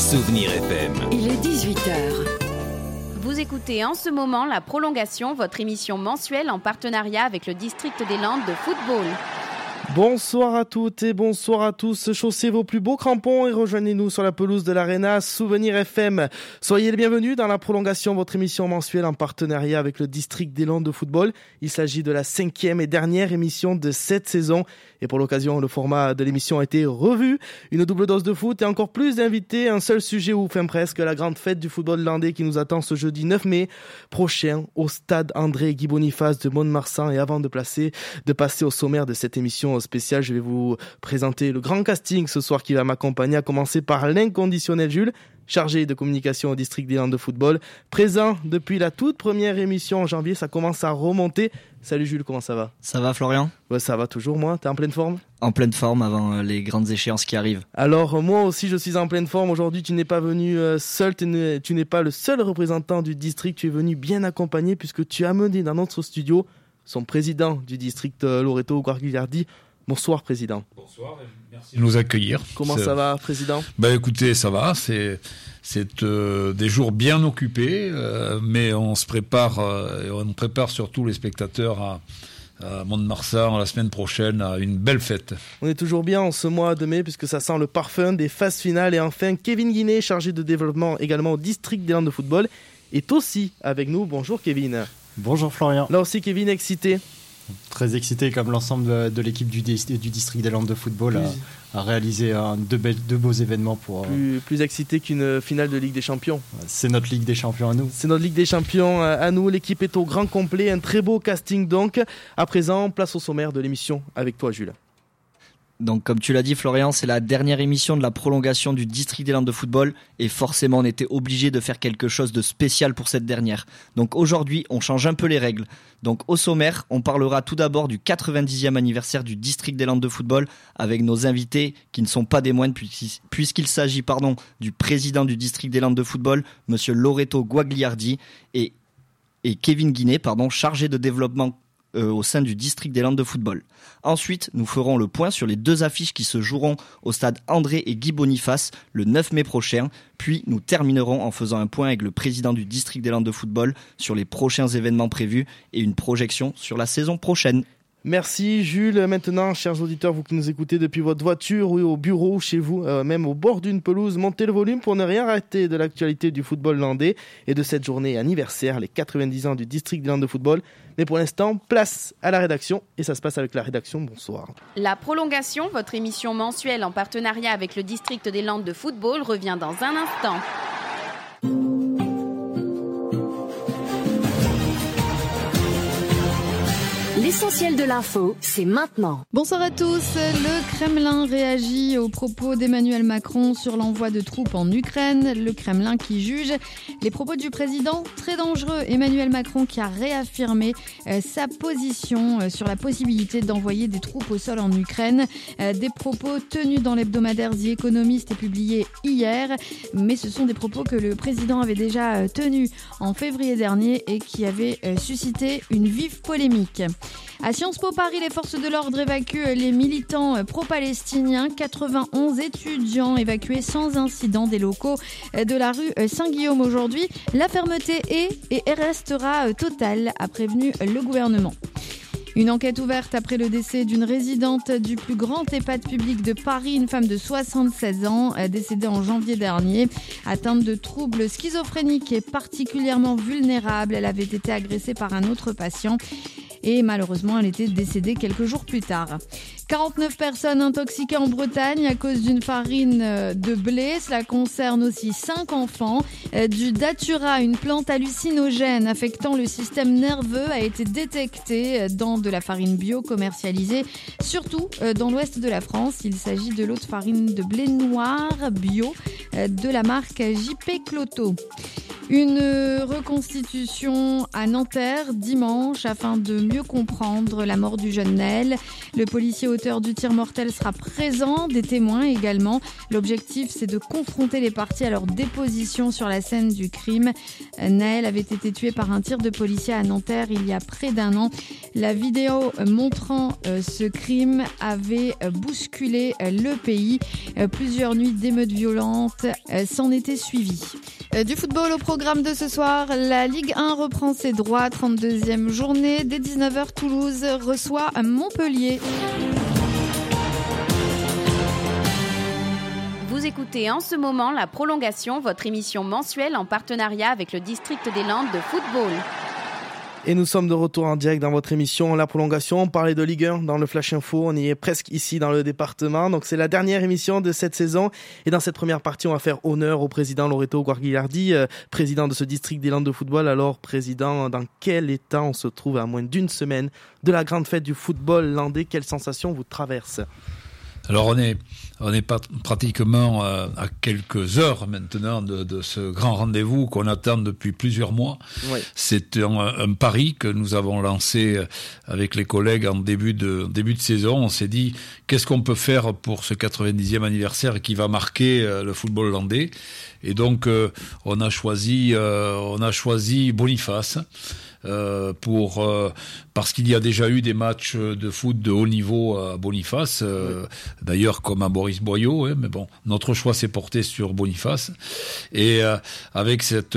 Souvenir FM. Il est 18h. Vous écoutez en ce moment La Prolongation, votre émission mensuelle en partenariat avec le District des Landes de football. Bonsoir à toutes et bonsoir à tous. Chaussez vos plus beaux crampons et rejoignez-nous sur la pelouse de l'Arena Souvenir FM. Soyez les bienvenus dans La Prolongation, votre émission mensuelle en partenariat avec le District des Landes de football. Il s'agit de la 5e et dernière émission de cette saison. Et pour l'occasion, le format de l'émission a été revu. Une double dose de foot et encore plus d'invités. Un seul sujet ou fin presque, la grande fête du football landais qui nous attend ce jeudi 9 mai prochain au stade André-Guy Boniface de Mont-de-Marsan. Et avant de passer au sommaire de cette émission spéciale, je vais vous présenter le grand casting ce soir qui va m'accompagner, à commencer par l'inconditionnel Jules, chargé de communication au District des Landes de football, présent depuis la toute première émission en janvier. Ça commence à remonter. Salut Jules, comment ça va ? Ça va Florian ? Ouais, ça va toujours, moi. T'es en pleine forme ? En pleine forme avant les grandes échéances qui arrivent. Alors moi aussi je suis en pleine forme. Aujourd'hui tu n'es pas venu seul, tu n'es pas le seul représentant du district. Tu es venu bien accompagné puisque tu as amené dans notre studio son président du district, Loreto Guagliardi. Bonsoir président. Bonsoir, merci de nous accueillir. Comment ça va président ? Écoutez, ça va, c'est des jours bien occupés, mais on se prépare, et on prépare surtout les spectateurs à Mont-de-Marsan la semaine prochaine à une belle fête. On est toujours bien en ce mois de mai puisque ça sent le parfum des phases finales. Et enfin, Kevin Guinet, chargé de développement également au District des Landes de football, est aussi avec nous. Bonjour Kevin. Bonjour Florian. Là aussi Kevin, excité. Très excité comme l'ensemble de l'équipe du District des Landes de football à réaliser deux beaux événements pour... Plus excité qu'une finale de Ligue des Champions. C'est notre Ligue des Champions à nous. C'est notre Ligue des Champions à nous. L'équipe est au grand complet. Un très beau casting donc. À présent, place au sommaire de l'émission avec toi Jules. Donc comme tu l'as dit Florian, c'est la dernière émission de la prolongation du District des Landes de football et forcément on était obligé de faire quelque chose de spécial pour cette dernière. Donc aujourd'hui on change un peu les règles. Donc au sommaire, on parlera tout d'abord du 90e anniversaire du District des Landes de football avec nos invités qui ne sont pas des moindres puisqu'il s'agit du président du District des Landes de football, monsieur Loreto Guagliardi et Kevin Guinet, chargé de développement au sein du District des Landes de football. Ensuite, nous ferons le point sur les deux affiches qui se joueront au stade André et Guy Boniface le 9 mai prochain. Puis nous terminerons en faisant un point avec le président du District des Landes de football sur les prochains événements prévus et une projection sur la saison prochaine. Merci Jules. Maintenant, chers auditeurs, vous qui nous écoutez depuis votre voiture ou au bureau, chez vous, même au bord d'une pelouse, montez le volume pour ne rien rater de l'actualité du football landais et de cette journée anniversaire, les 90 ans du District des Landes de football. Mais pour l'instant, place à la rédaction et ça se passe avec la rédaction. Bonsoir. La Prolongation, votre émission mensuelle en partenariat avec le District des Landes de football, revient dans un instant. L'essentiel de l'info, c'est maintenant. Bonsoir à tous. Le Kremlin réagit aux propos d'Emmanuel Macron sur l'envoi de troupes en Ukraine. Le Kremlin qui juge les propos du président très dangereux. Emmanuel Macron qui a réaffirmé sa position sur la possibilité d'envoyer des troupes au sol en Ukraine. Des propos tenus dans l'hebdomadaire The Economist et publiés hier. Mais ce sont des propos que le président avait déjà tenus en février dernier et qui avaient suscité une vive polémique. À Sciences Po Paris, les forces de l'ordre évacuent les militants pro-palestiniens. 91 étudiants évacués sans incident des locaux de la rue Saint-Guillaume aujourd'hui. La fermeté est et restera totale, a prévenu le gouvernement. Une enquête ouverte après le décès d'une résidente du plus grand EHPAD public de Paris, une femme de 76 ans, décédée en janvier dernier. Atteinte de troubles schizophréniques et particulièrement vulnérable, elle avait été agressée par un autre patient. Et malheureusement, elle était décédée quelques jours plus tard. 49 personnes intoxiquées en Bretagne à cause d'une farine de blé. Cela concerne aussi 5 enfants. Du datura, une plante hallucinogène affectant le système nerveux, a été détectée dans de la farine bio commercialisée, surtout dans l'ouest de la France. Il s'agit de l'eau de farine de blé noir bio de la marque JP Cloto. Une reconstitution à Nanterre dimanche afin de mieux comprendre la mort du jeune Naël. Le policier auteur du tir mortel sera présent, des témoins également. L'objectif, c'est de confronter les parties à leur déposition sur la scène du crime. Naël avait été tué par un tir de policier à Nanterre il y a près d'un an. La vidéo montrant ce crime avait bousculé le pays. Plusieurs nuits d'émeutes violentes s'en étaient suivies. Du football au programme de ce soir, la Ligue 1 reprend ses droits, 32e journée. Dès 19h, Toulouse reçoit Montpellier. Vous écoutez en ce moment la prolongation, votre émission mensuelle en partenariat avec le District des Landes de football. Et nous sommes de retour en direct dans votre émission La Prolongation. On parlait de Ligue 1 dans le Flash Info. On y est presque ici dans le département. Donc c'est la dernière émission de cette saison. Et dans cette première partie, on va faire honneur au président Loreto Guarguilardi, président de ce district des Landes de football. Alors, président, dans quel état on se trouve à moins d'une semaine de la grande fête du football landais? Quelles sensations vous traversent? Alors on est pratiquement à quelques heures maintenant de ce grand rendez-vous qu'on attend depuis plusieurs mois. Oui. C'est un pari que nous avons lancé avec les collègues en début de saison. On s'est dit qu'est-ce qu'on peut faire pour ce 90e anniversaire qui va marquer le football landais. Et donc on a choisi Boniface. Parce qu'il y a déjà eu des matchs de foot de haut niveau à Boniface, d'ailleurs comme à Boris Boyau, mais bon, notre choix s'est porté sur Boniface, et avec cette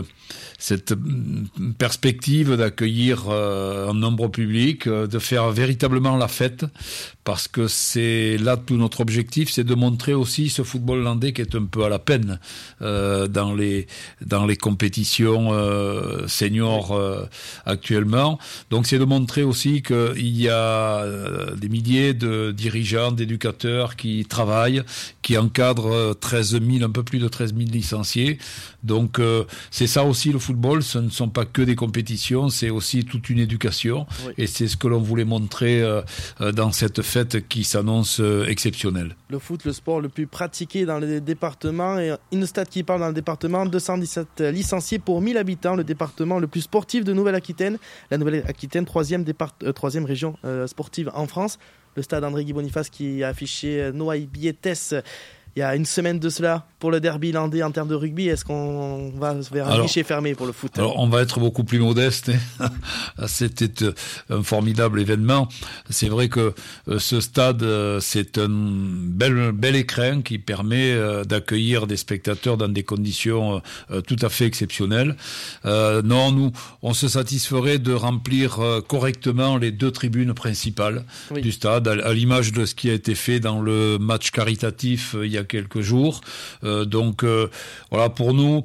perspective d'accueillir un nombre public, de faire véritablement la fête, parce que c'est là tout notre objectif, c'est de montrer aussi ce football landais qui est un peu à la peine dans les compétitions seniors actuellement. Donc c'est de montrer aussi qu'il y a des milliers de dirigeants, d'éducateurs qui travaillent, qui encadrent un peu plus de 13 000 licenciés. Donc c'est ça aussi le football, ce ne sont pas que des compétitions, c'est aussi toute une éducation. Oui. Et c'est ce que l'on voulait montrer dans cette fête qui s'annonce exceptionnelle. Le foot, le sport le plus pratiqué dans le département, et une stat qui parle dans le département, 217 licenciés pour 1000 habitants, le département le plus sportif de Nouvelle-Aquitaine. La Nouvelle-Aquitaine, troisième région sportive en France. Le stade André-Guy Boniface qui a affiché Noailles Bietes il y a une semaine de cela pour le derby landais en termes de rugby. Est-ce qu'on va vers un guichet fermé pour le foot? Alors on va être beaucoup plus modeste. C'était un formidable événement. C'est vrai que ce stade, c'est un bel écrin qui permet d'accueillir des spectateurs dans des conditions tout à fait exceptionnelles. Non, nous, on se satisferait de remplir correctement les deux tribunes principales du stade, à l'image de ce qui a été fait dans le match caritatif il y a quelques jours. Donc voilà, pour nous,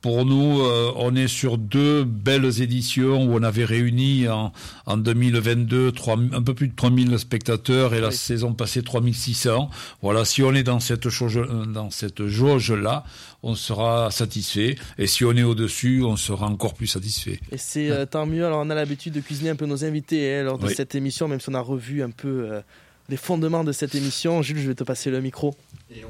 on est sur deux belles éditions où on avait réuni en 2022 un peu plus de 3000 spectateurs et la saison passée 3600. Voilà, si on est dans cette jauge-là, on sera satisfait. Et si on est au-dessus, on sera encore plus satisfait. Et c'est tant mieux. Alors on a l'habitude de cuisiner un peu nos invités lors de cette émission, même si on a revu un peu les fondements de cette émission. Jules, je vais te passer le micro. Et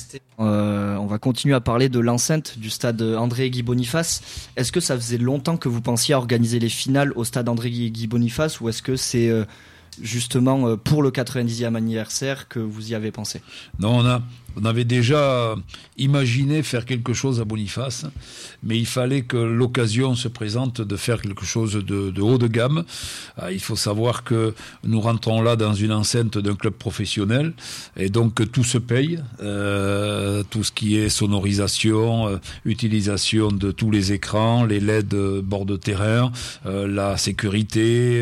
on va continuer à parler de l'enceinte du stade André-Guy Boniface. Est-ce que ça faisait longtemps que vous pensiez à organiser les finales au stade André-Guy Boniface, ou est-ce que c'est justement pour le 90e anniversaire que vous y avez pensé? Non, on avait déjà imaginé faire quelque chose à Boniface, mais il fallait que l'occasion se présente de faire quelque chose de haut de gamme. Il faut savoir que nous rentrons là dans une enceinte d'un club professionnel, et donc tout se paye, tout ce qui est sonorisation, utilisation de tous les écrans, les LED bord de terrain, la sécurité,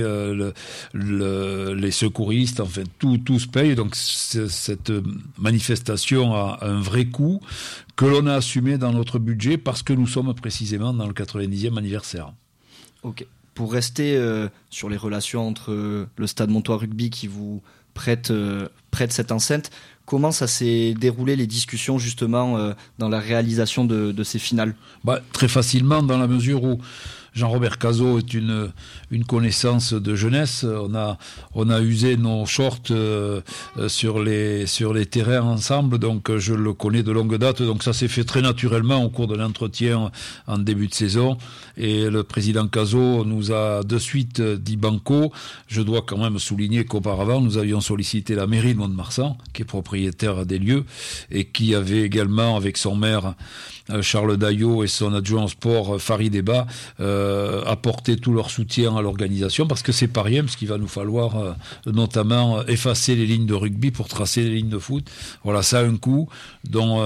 les secouristes, enfin tout se paye. Donc cette manifestation a un vrai coût que l'on a assumé dans notre budget parce que nous sommes précisément dans le 90e anniversaire. Ok. Pour rester sur les relations entre le Stade Montois Rugby qui vous prête près de cette enceinte. Comment ça s'est déroulé les discussions justement dans la réalisation de ces finales ? Très facilement, dans la mesure où Jean-Robert Cazot est une connaissance de jeunesse. On a usé nos shorts sur les terrains ensemble, donc je le connais de longue date. Donc ça s'est fait très naturellement au cours de l'entretien en début de saison. Et le président Cazot nous a de suite dit banco. Je dois quand même souligner qu'auparavant, nous avions sollicité la mairie de Mont-de-Marsan, qui est propriétaire des lieux, et qui avait également, avec son maire Charles Daillot et son adjoint au sport Farid Eba, apporter tout leur soutien à l'organisation, parce que c'est pas rien, parce qu'il va nous falloir notamment effacer les lignes de rugby pour tracer les lignes de foot. Voilà, ça a un coût dont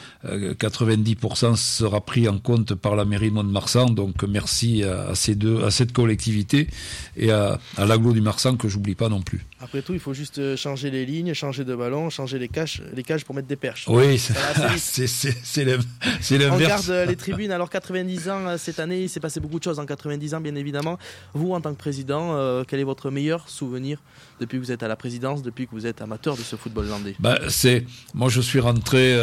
90% sera pris en compte par la mairie de Mont-de-Marsan. Donc merci à cette collectivité et à l'agglo du Marsan, que j'oublie pas non plus. Après tout, il faut juste changer les lignes, changer de ballon, changer les cages pour mettre des perches. Oui, c'est l'inverse. On garde les tribunes. Alors 90 ans cette année, il s'est passé beaucoup de choses en 90 ans, bien évidemment. Vous, en tant que président, quel est votre meilleur souvenir depuis que vous êtes à la présidence, depuis que vous êtes amateur de ce football landais ? Moi, je suis rentré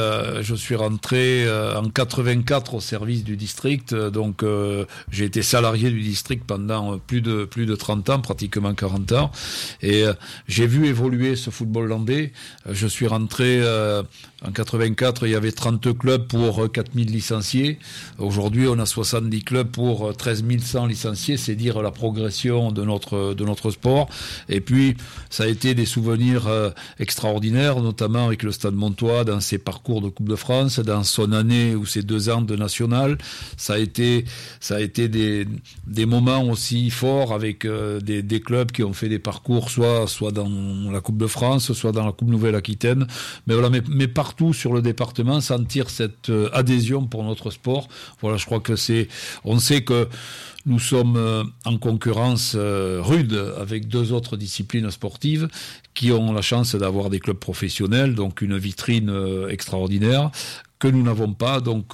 en 84 au service du district. Donc j'ai été salarié du district pendant plus de 30 ans, pratiquement 40 ans, et j'ai vu évoluer ce football landais. Je suis rentré en 84, il y avait 30 clubs pour 4000 licenciés. Aujourd'hui, on a 70 clubs pour 13 100 licenciés. C'est dire la progression de notre sport. Et puis, ça a été des souvenirs extraordinaires, notamment avec le Stade Montois dans ses parcours de Coupe de France, dans son année ou ses 2 ans de national. Ça a été des moments aussi forts avec des clubs qui ont fait des parcours soit dans la Coupe de France, soit dans la Coupe Nouvelle-Aquitaine. Mais voilà, mais partout sur le département, sentir cette adhésion pour notre sport. Voilà, je crois que on sait que nous sommes en concurrence rude avec 2 autres disciplines sportives qui ont la chance d'avoir des clubs professionnels, donc une vitrine extraordinaire que nous n'avons pas. Donc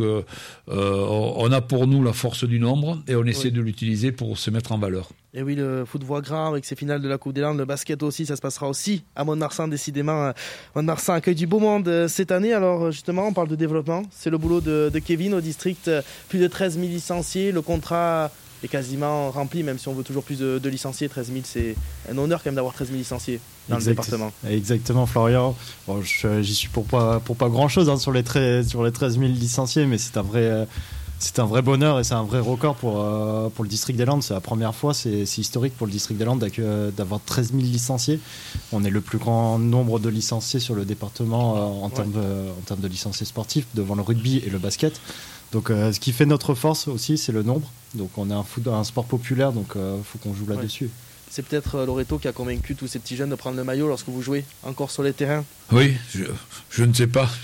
on a pour nous la force du nombre et on essaie de l'utiliser pour se mettre en valeur. Et oui, le foot voit grand avec ses finales de la Coupe des Landes, le basket aussi, ça se passera aussi à Mont-de-Marsan, décidément. Mont-de-Marsan accueille du beau monde cette année. Alors justement, on parle de développement. C'est le boulot de Kevin au district. Plus de 13 000 licenciés. Le contrat est quasiment rempli, même si on veut toujours plus de licenciés. 13 000, c'est un honneur quand même d'avoir 13 000 licenciés dans le département. Exactement, Florian. Bon, j'y suis pour pas grand-chose sur les 13 000 licenciés, mais c'est un vrai bonheur et c'est un vrai record pour le district des Landes. C'est la première fois, c'est historique pour le district des Landes d'avoir 13 000 licenciés. On est le plus grand nombre de licenciés sur le département en termes de licenciés sportifs, devant le rugby et le basket. Donc ce qui fait notre force aussi, c'est le nombre. Donc on est un sport populaire, donc faut qu'on joue là-dessus. C'est peut-être Loreto qui a convaincu tous ces petits jeunes de prendre le maillot lorsque vous jouez encore sur les terrains. Oui, je ne sais pas.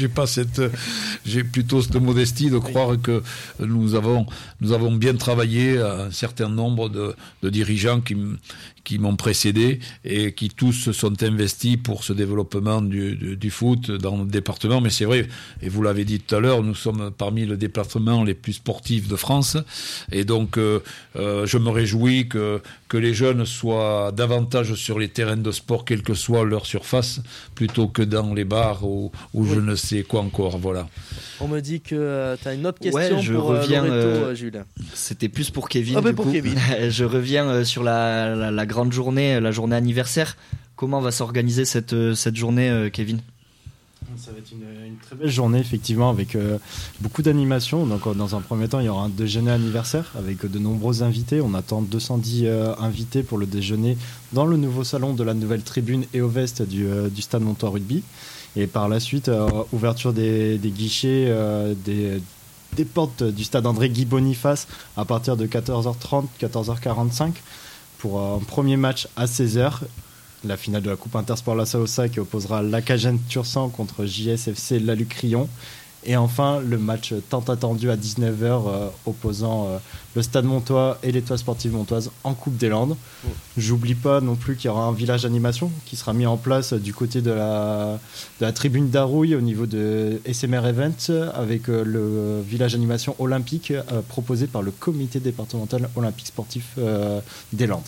J'ai plutôt cette modestie de croire que nous avons bien travaillé à un certain nombre de dirigeants qui m'ont précédé et qui tous se sont investis pour ce développement du foot dans le département. Mais c'est vrai, et vous l'avez dit tout à l'heure, nous sommes parmi les départements les plus sportifs de France. Et donc, je me réjouis que les jeunes soient davantage sur les terrains de sport, quelle que soit leur surface, plutôt que dans les bars ou je ne sais quoi encore. Voilà. On me dit que tu as une autre question pour Loreto, Jules. C'était plus pour Kevin. Pour Kevin. Je reviens sur la grande journée, la journée anniversaire. Comment va s'organiser cette journée, Kevin ? Ça va être une très belle journée, effectivement, avec beaucoup d'animations. Donc, dans un premier temps, il y aura un déjeuner anniversaire avec de nombreux invités. On attend 210 invités pour le déjeuner dans le nouveau salon de la nouvelle tribune et au vest du Stade Montois Rugby. Et par la suite, ouverture des guichets, des portes du stade André-Guy Boniface à partir de 14h30, 14h45 pour un premier match à 16h. La finale de la Coupe Intersport La Saossa qui opposera l'Acagène Tursan contre JSFC Laluc-Rion. Et enfin, le match tant attendu à 19h opposant le Stade Montois et l'Étoile Sportive Montoise en Coupe des Landes. J'oublie pas non plus qu'il y aura un village d'animation qui sera mis en place du côté de la tribune d'Arouille au niveau de SMR Event avec le village d'animation olympique proposé par le comité départemental olympique sportif des Landes.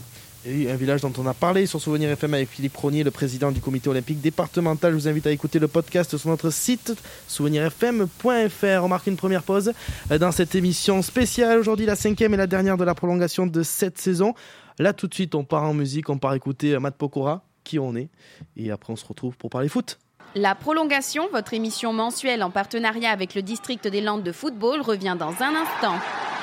Et un village dont on a parlé sur Souvenir FM avec Philippe Rognier, le président du comité olympique départemental. Je vous invite à écouter le podcast sur notre site souvenirfm.fr. On marque une première pause dans cette émission spéciale. Aujourd'hui, la 5e et la dernière de la prolongation de cette saison. Là, tout de suite, on part en musique, on part écouter Matt Pokora, Qui on est. Et après, on se retrouve pour parler foot. La prolongation, votre émission mensuelle en partenariat avec le district des Landes de football, revient dans un instant.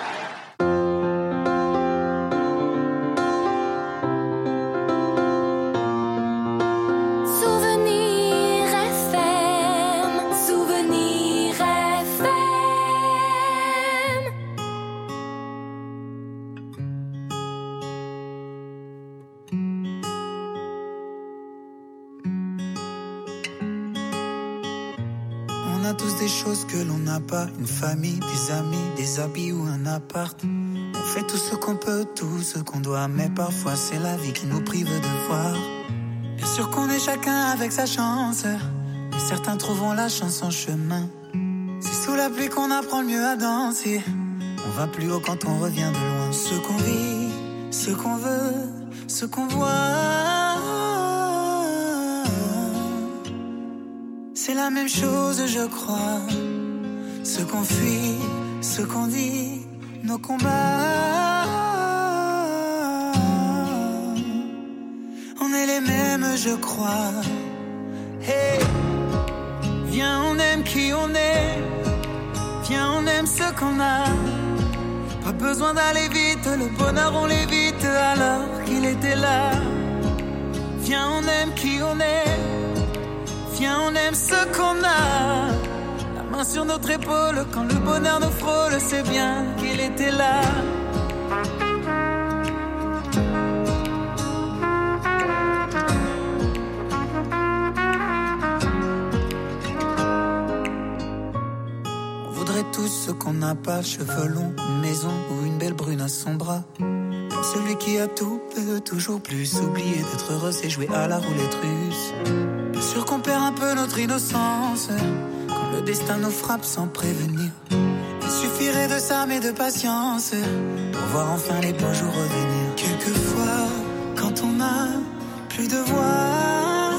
Des choses que l'on n'a pas, une famille, des amis, des habits ou un appart. On fait tout ce qu'on peut, tout ce qu'on doit, mais parfois c'est la vie qui nous prive de voir. Bien sûr qu'on est chacun avec sa chance, mais certains trouveront la chance en chemin. C'est sous la pluie qu'on apprend le mieux à danser. On va plus haut quand on revient de loin. Ce qu'on vit, ce qu'on veut, ce qu'on voit, c'est la même chose, je crois. Ce qu'on fuit, ce qu'on dit, nos combats. On est les mêmes, je crois. Hey, viens, on aime qui on est. Viens, on aime ce qu'on a. Pas besoin d'aller vite, le bonheur on l'évite alors qu'il était là. Viens, on aime qui on est. Viens, on aime ce qu'on a. La main sur notre épaule, quand le bonheur nous frôle, c'est bien qu'il était là. On voudrait tous ce qu'on n'a pas, cheveux longs, une maison ou une belle brune à son bras. Même celui qui a tout peut toujours plus. Oublier d'être heureux, c'est jouer à la roulette russe. Sûr qu'on perd un peu notre innocence quand le destin nous frappe sans prévenir. Il suffirait de s'armer de patience pour voir enfin les beaux jours revenir. Quelquefois, quand on n'a plus de voix,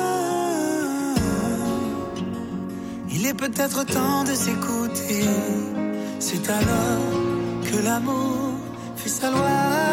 il est peut-être temps de s'écouter. C'est alors que l'amour fait sa loi.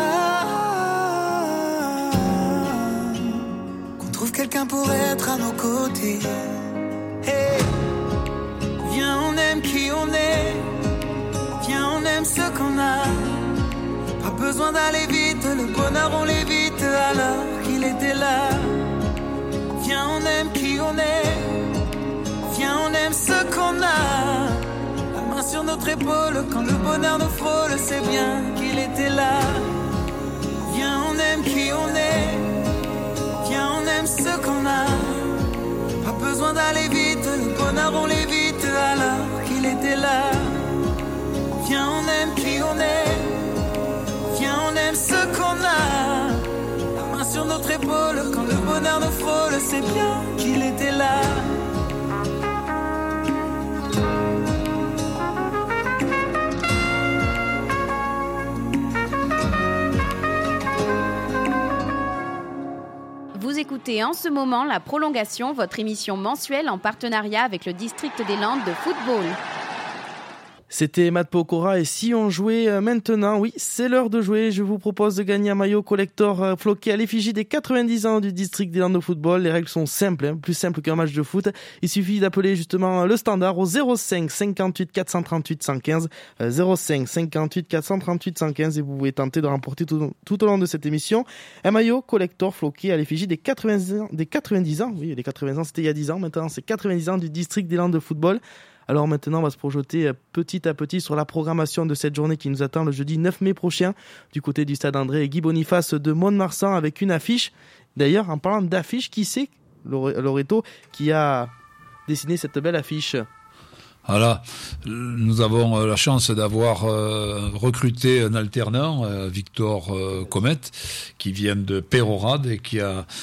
Quelqu'un pour être à nos côtés. Hey, viens, on aime qui on est. Viens, on aime ce qu'on a. Pas besoin d'aller vite, le bonheur on l'évite alors qu'il était là. Viens, on aime qui on est. Viens, on aime ce qu'on a. La main sur notre épaule, quand le bonheur nous frôle, c'est bien qu'il était là. Viens, on aime qui on est. Viens, on aime ce qu'on a. Pas besoin d'aller vite, le bonheur on l'évite alors qu'il était là. Viens, on aime qui on est. Viens, on aime ce qu'on a. La main sur notre épaule, quand le bonheur nous frôle, c'est bien qu'il était là. Vous écoutez en ce moment la prolongation, votre émission mensuelle en partenariat avec le district des Landes de football. C'était Matt Pokora et si on jouait maintenant, oui, c'est l'heure de jouer. Je vous propose de gagner un maillot collector floqué à l'effigie des 90 ans du district des Landes de football. Les règles sont simples, plus simples qu'un match de foot. Il suffit d'appeler justement le standard au 05 58 438 115, 05 58 438 115 et vous pouvez tenter de remporter tout au long de cette émission un maillot collector floqué à l'effigie des 90 ans. Oui, les 80 ans c'était il y a 10 ans, maintenant c'est 90 ans du district des Landes de football. Alors maintenant, on va se projeter petit à petit sur la programmation de cette journée qui nous attend le jeudi 9 mai prochain du côté du stade André et Guy Boniface de Mont-de-Marsan avec une affiche. D'ailleurs, en parlant d'affiche, qui c'est, Loreto, qui a dessiné cette belle affiche ? Voilà, nous avons la chance d'avoir recruté un alternant, Victor Comet, qui vient de Pérorade et qui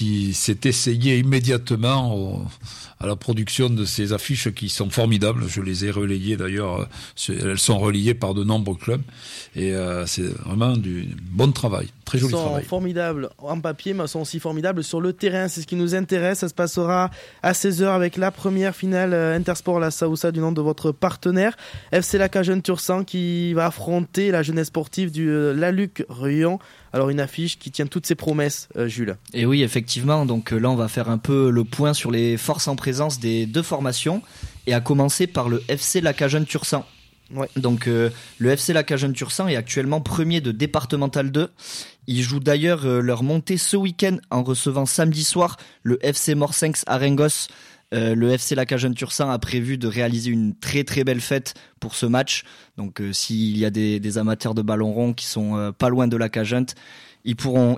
qui s'est essayé immédiatement à la production de ces affiches qui sont formidables. Je les ai relayées d'ailleurs, elles sont relayées par de nombreux clubs et c'est vraiment du bon travail, très joli travail. Elles sont formidables en papier mais elles sont aussi formidables sur le terrain, c'est ce qui nous intéresse. Ça se passera à 16h avec la première finale Intersport La Saoussa du nom de votre partenaire FC Lacajeune Tursan qui va affronter la jeunesse sportive du Laluc Rion. Alors une affiche qui tient toutes ses promesses, Jules. Et oui, effectivement, donc là on va faire un peu le point sur les forces en présence des deux formations et à commencer par le FC Lacajeune Tursan. Ouais. Donc le FC Lacajeune Tursan est actuellement premier de départemental 2. Ils jouent d'ailleurs leur montée ce week-end en recevant samedi soir le FC Morsenx Arengos. Le FC Lacajeune Tursan a prévu de réaliser une très très belle fête pour ce match. Donc s'il y a des amateurs de ballon rond qui sont pas loin de Lacajeune, ils pourront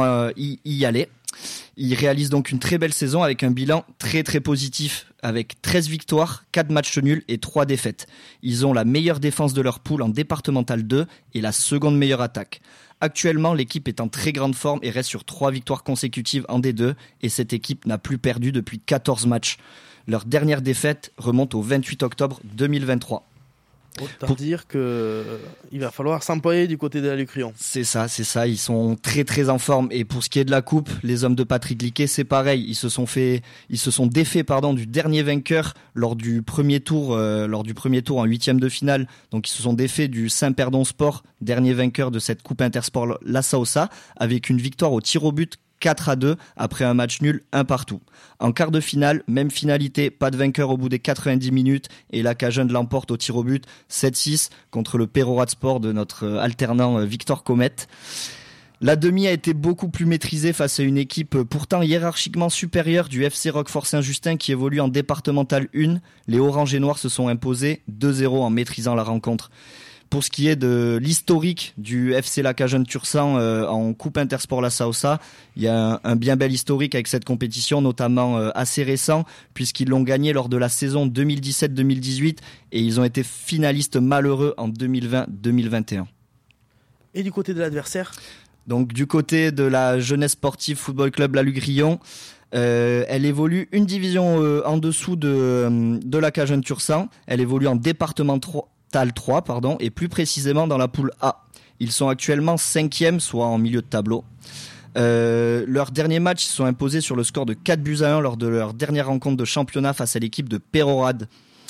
y aller. Ils réalisent donc une très belle saison avec un bilan très très positif avec 13 victoires, 4 matchs nuls et 3 défaites. Ils ont la meilleure défense de leur poule en départemental 2 et la seconde meilleure attaque. Actuellement, l'équipe est en très grande forme et reste sur 3 victoires consécutives en D2 et cette équipe n'a plus perdu depuis 14 matchs. Leur dernière défaite remonte au 28 octobre 2023. Autant dire qu'il va falloir s'employer du côté de la Lucrion. C'est ça, ils sont très très en forme. Et pour ce qui est de la coupe, les hommes de Patrick Liquet, c'est pareil. Ils se sont défaits du dernier vainqueur lors du premier tour en 8e de finale. Donc ils se sont défaits du Saint-Perdon Sport, dernier vainqueur de cette coupe Intersport La Saoussa, avec une victoire au tir au but 4-2 après un match nul 1 partout. En quart de finale, même finalité, pas de vainqueur au bout des 90 minutes et Lacajeune l'emporte au tir au but 7-6 contre le Perorat Sport de notre alternant Victor Comet. La demi a été beaucoup plus maîtrisée face à une équipe pourtant hiérarchiquement supérieure du FC Roquefort Saint-Justin qui évolue en départemental 1. Les Oranges et Noirs se sont imposés 2-0 en maîtrisant la rencontre. Pour ce qui est de l'historique du FC Lacajeune Tursan en Coupe Intersport La Saoussa, il y a un bien bel historique avec cette compétition, notamment assez récent, puisqu'ils l'ont gagné lors de la saison 2017-2018 et ils ont été finalistes malheureux en 2020-2021. Et du côté de l'adversaire ? Donc du côté de la Jeunesse Sportive Football Club Laluc-Rion, elle évolue une division en dessous de Lacajeune Tursan. Elle évolue en département 3, et plus précisément dans la poule A. Ils sont actuellement 5e, soit en milieu de tableau. Leur dernier match, ils se sont imposés sur le score de 4-1 lors de leur dernière rencontre de championnat face à l'équipe de Pérorade.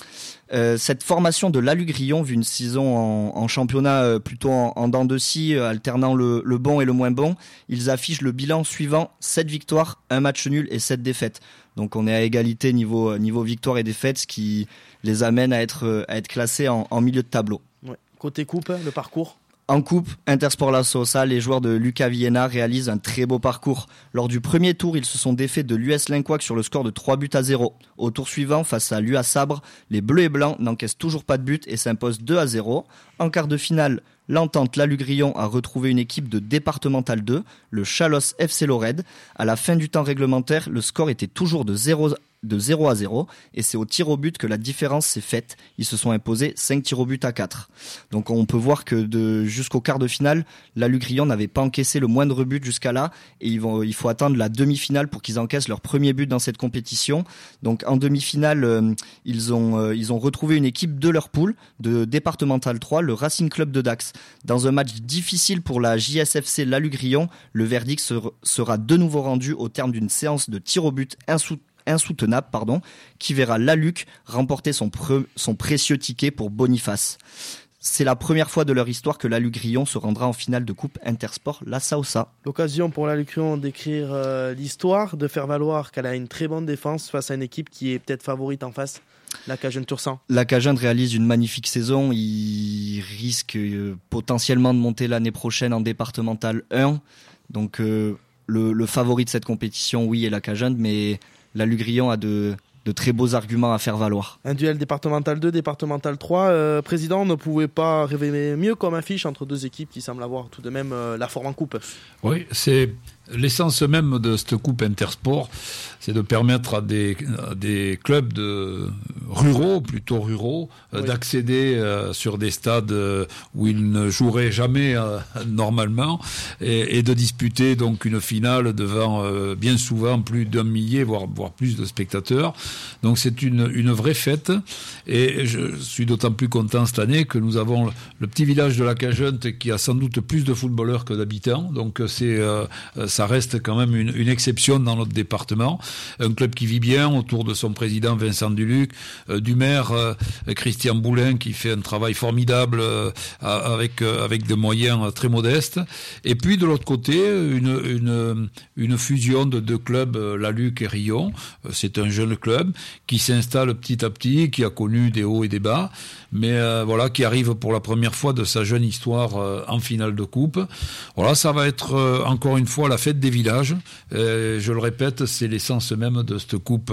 Cette formation de Laluc-Rion, vu une saison en championnat plutôt en dents de scie, alternant le bon et le moins bon, ils affichent le bilan suivant 7 victoires, 1 match nul et 7 défaites. Donc on est à égalité niveau victoire et défaites, ce qui les amène à être classés en milieu de tableau. Ouais. Côté coupe, le parcours ? En coupe, Intersport La Saoussa, les joueurs de Lucas Villena réalisent un très beau parcours. Lors du premier tour, ils se sont défaits de l'US Linquac sur le score de 3-0. Au tour suivant, face à l'UA Sabre, les Bleus et Blancs n'encaissent toujours pas de but et s'imposent 2-0. En quart de finale, l'entente Laluc-Rion a retrouvé une équipe de départemental 2, le Chalos FC Lorraine. À la fin du temps réglementaire, le score était toujours de 0-0 et c'est au tir au but que la différence s'est faite. Ils se sont imposés 5 tirs au but à 4. Donc on peut voir que jusqu'au quart de finale, Laluc-Rion n'avait pas encaissé le moindre but jusqu'à là et il faut attendre la demi-finale pour qu'ils encaissent leur premier but dans cette compétition. Donc en demi-finale, ils ont retrouvé une équipe de leur poule de départemental 3, le Racing Club de Dax. Dans un match difficile pour la JSFC Laluc-Rion, le verdict sera de nouveau rendu au terme d'une séance de tir au but insoutenable, qui verra Laluc remporter son précieux ticket pour Boniface. C'est la première fois de leur histoire que Laluc-Rion se rendra en finale de Coupe Intersport La Saoussa. L'occasion pour Laluc-Rion d'écrire l'histoire, de faire valoir qu'elle a une très bonne défense face à une équipe qui est peut-être favorite en face, Lacajeune Tursan. Lacajeune réalise une magnifique saison. Il risque potentiellement de monter l'année prochaine en départemental 1. Donc le favori de cette compétition, oui, est Lacajeune, mais Laluc-Rion a de très beaux arguments à faire valoir. Un duel départemental 2, départemental 3. Président, ne pouvait pas rêver mieux comme affiche entre deux équipes qui semblent avoir tout de même la forme en coupe. Oui, c'est L'essence même de cette coupe Intersport, c'est de permettre à des clubs plutôt ruraux, d'accéder sur des stades où ils ne joueraient jamais normalement et de disputer donc une finale devant bien souvent plus d'1 millier, voire plus de spectateurs. Donc c'est une vraie fête et je suis d'autant plus content cette année que nous avons le petit village de la Cajuinte qui a sans doute plus de footballeurs que d'habitants. Donc ça reste quand même une exception dans notre département. Un club qui vit bien autour de son président Vincent Duluc, du maire Christian Boulin qui fait un travail formidable avec des moyens très modestes. Et puis de l'autre côté, une fusion de 2 clubs, La Luc et Rion. C'est un jeune club qui s'installe petit à petit, qui a connu des hauts et des bas, mais qui arrive pour la première fois de sa jeune histoire en finale de coupe. Voilà, ça va être encore une fois la fête des villages. Je le répète, c'est l'essence même de cette coupe,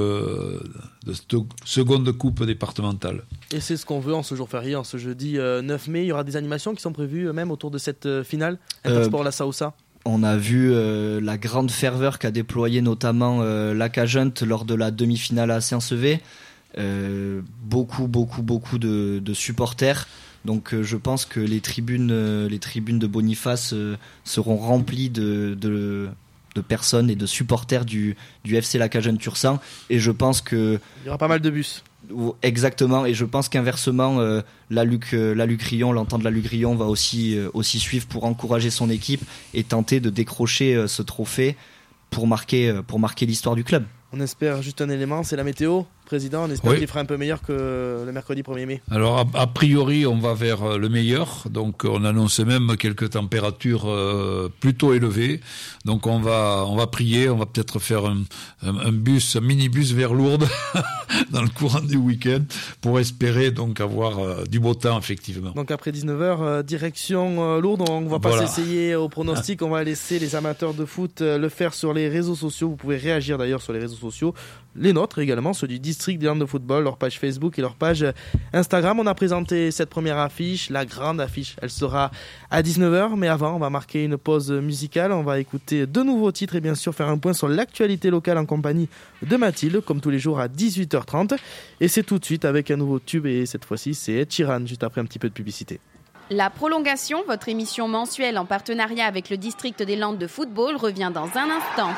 de cette seconde coupe départementale. Et c'est ce qu'on veut en ce jour férié, en ce jeudi 9 mai. Il y aura des animations qui sont prévues même autour de cette finale Intersport La Saoussa. On a vu la grande ferveur qu'a déployée notamment la Cajuinte lors de la demi-finale à Saint-Sevé. Beaucoup de supporters. Donc je pense que les tribunes de Boniface seront remplies de personnes et de supporters du FC La Cajuinte-Tursan. Et je pense que... Il y aura pas mal de bus. Exactement, et je pense qu'inversement, la Luc Rion, l'entente de la Luc Rion va aussi suivre pour encourager son équipe et tenter de décrocher ce trophée pour marquer l'histoire du club. On espère juste un élément, c'est la météo. Président, on espère qu'il fera un peu meilleur que le mercredi 1er mai. Alors, a priori, on va vers le meilleur. Donc, on annonce même quelques températures plutôt élevées. Donc, on va prier. On va peut-être faire un minibus vers Lourdes dans le courant du week-end pour espérer donc avoir du beau temps, effectivement. Donc, après 19h, direction Lourdes. On va pas s'essayer au pronostic. On va laisser les amateurs de foot le faire sur les réseaux sociaux. Vous pouvez réagir d'ailleurs sur les réseaux sociaux. Les nôtres également, ceux du district des Landes de football, leur page Facebook et leur page Instagram. On a présenté cette première affiche, la grande affiche. Elle sera à 19h, mais avant, on va marquer une pause musicale. On va écouter 2 nouveaux titres et bien sûr faire un point sur l'actualité locale en compagnie de Mathilde, comme tous les jours à 18h30. Et c'est tout de suite avec un nouveau tube et cette fois-ci, c'est Ed Sheeran, juste après un petit peu de publicité. La prolongation, votre émission mensuelle en partenariat avec le district des Landes de football, revient dans un instant.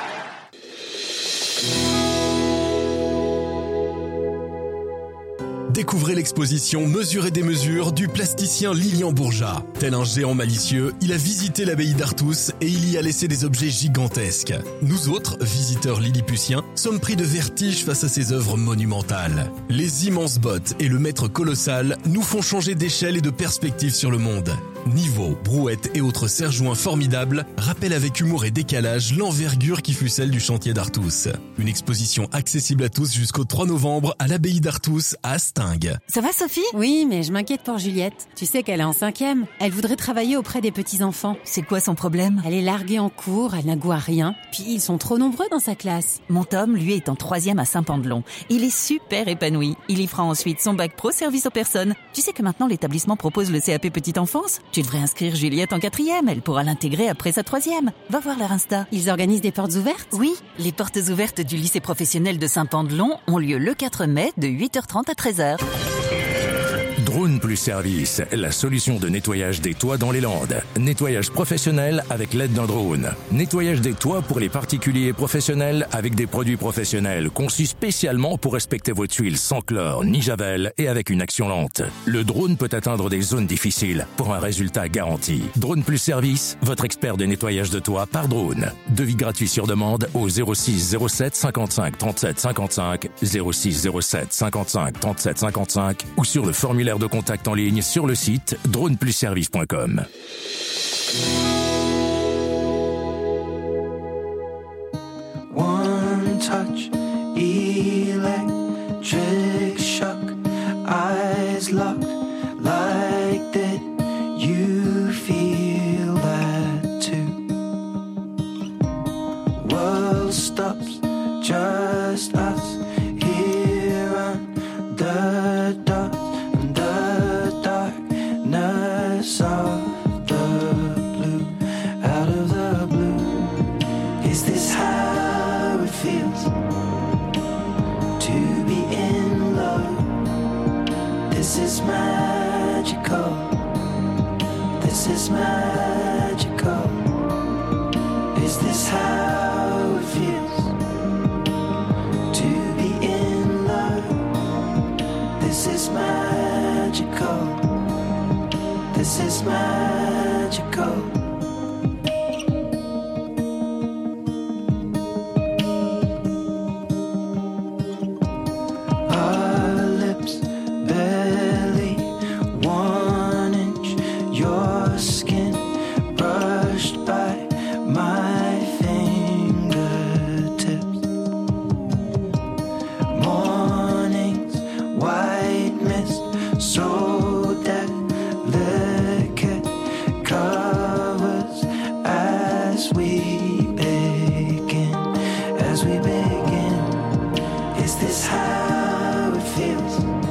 Découvrez l'exposition Mesure et démesure du plasticien Lilian Bourgeat. Tel un géant malicieux, il a visité l'abbaye d'Artus et il y a laissé des objets gigantesques. Nous autres, visiteurs lilliputiens, sommes pris de vertige face à ces œuvres monumentales. Les immenses bottes et le maître colossal nous font changer d'échelle et de perspective sur le monde. Niveaux, brouettes et autres serre-joints formidables rappellent avec humour et décalage l'envergure qui fut celle du chantier d'Artus. Une exposition accessible à tous jusqu'au 3 novembre à l'abbaye d'Artus à Astingue. Ça va Sophie ? Oui, mais je m'inquiète pour Juliette. Tu sais qu'elle est en 5e. Elle voudrait travailler auprès des petits-enfants. C'est quoi son problème ? Elle est larguée en cours, elle n'a goût à rien. Puis ils sont trop nombreux dans sa classe. Mon Tom, lui, est en 3e à Saint-Pandelon. Il est super épanoui. Il y fera ensuite son bac pro service aux personnes. Tu sais que maintenant l'établissement propose le CAP petite enfance ? Tu devrais inscrire Juliette en 4e, elle pourra l'intégrer après sa 3e. Va voir leur Insta. Ils organisent des portes ouvertes ? Oui, les portes ouvertes du lycée professionnel de Saint-Pandelon ont lieu le 4 mai de 8h30 à 13h. Drone Plus Service, la solution de nettoyage des toits dans les Landes. Nettoyage professionnel avec l'aide d'un drone. Nettoyage des toits pour les particuliers et professionnels avec des produits professionnels conçus spécialement pour respecter vos tuiles sans chlore ni javel et avec une action lente. Le drone peut atteindre des zones difficiles pour un résultat garanti. Drone Plus Service, votre expert de nettoyage de toits par drone. Devis gratuit sur demande au 06 07 55 37 55, 06 07 55 37 55 ou sur le formulaire de contact en ligne sur le site droneplusservice.com. One touch, electric shock, eyes locked like that. You feel that too. World stops, just us here under the darkness of the blue, out of the blue. This is magical. This is magical. Is this how it feels to be in love? This is magical. This is magical. Our lips barely 1 inch, your skin brushed by my fingertips. Mornings, white mist, so delicate, covers as we begin, as we begin. Is this how it feels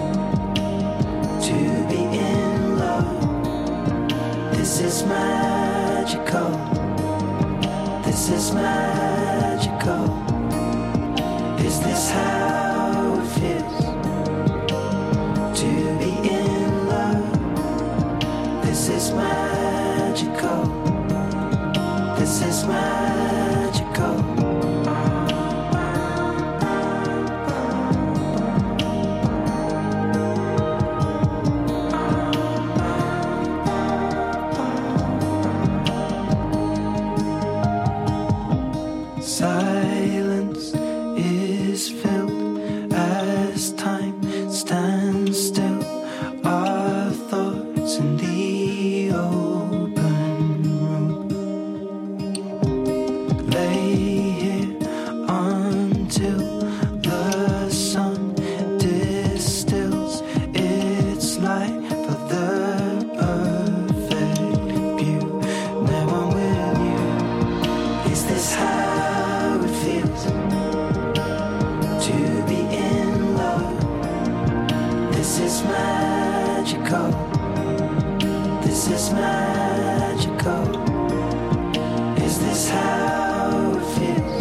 to be in love? This is magical. This is magical. Is this how it feels to be in love? This is magical. This is magical. Silence is filled as time stands still. Our thoughts in the open room. Lay here until the sun distills its light for the perfect view. Now I'm with you. Is this how it feels to be in love? This is magical. This is magical. Is this how it feels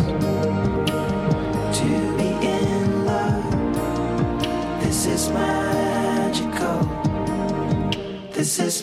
to be in love? This is magical. This is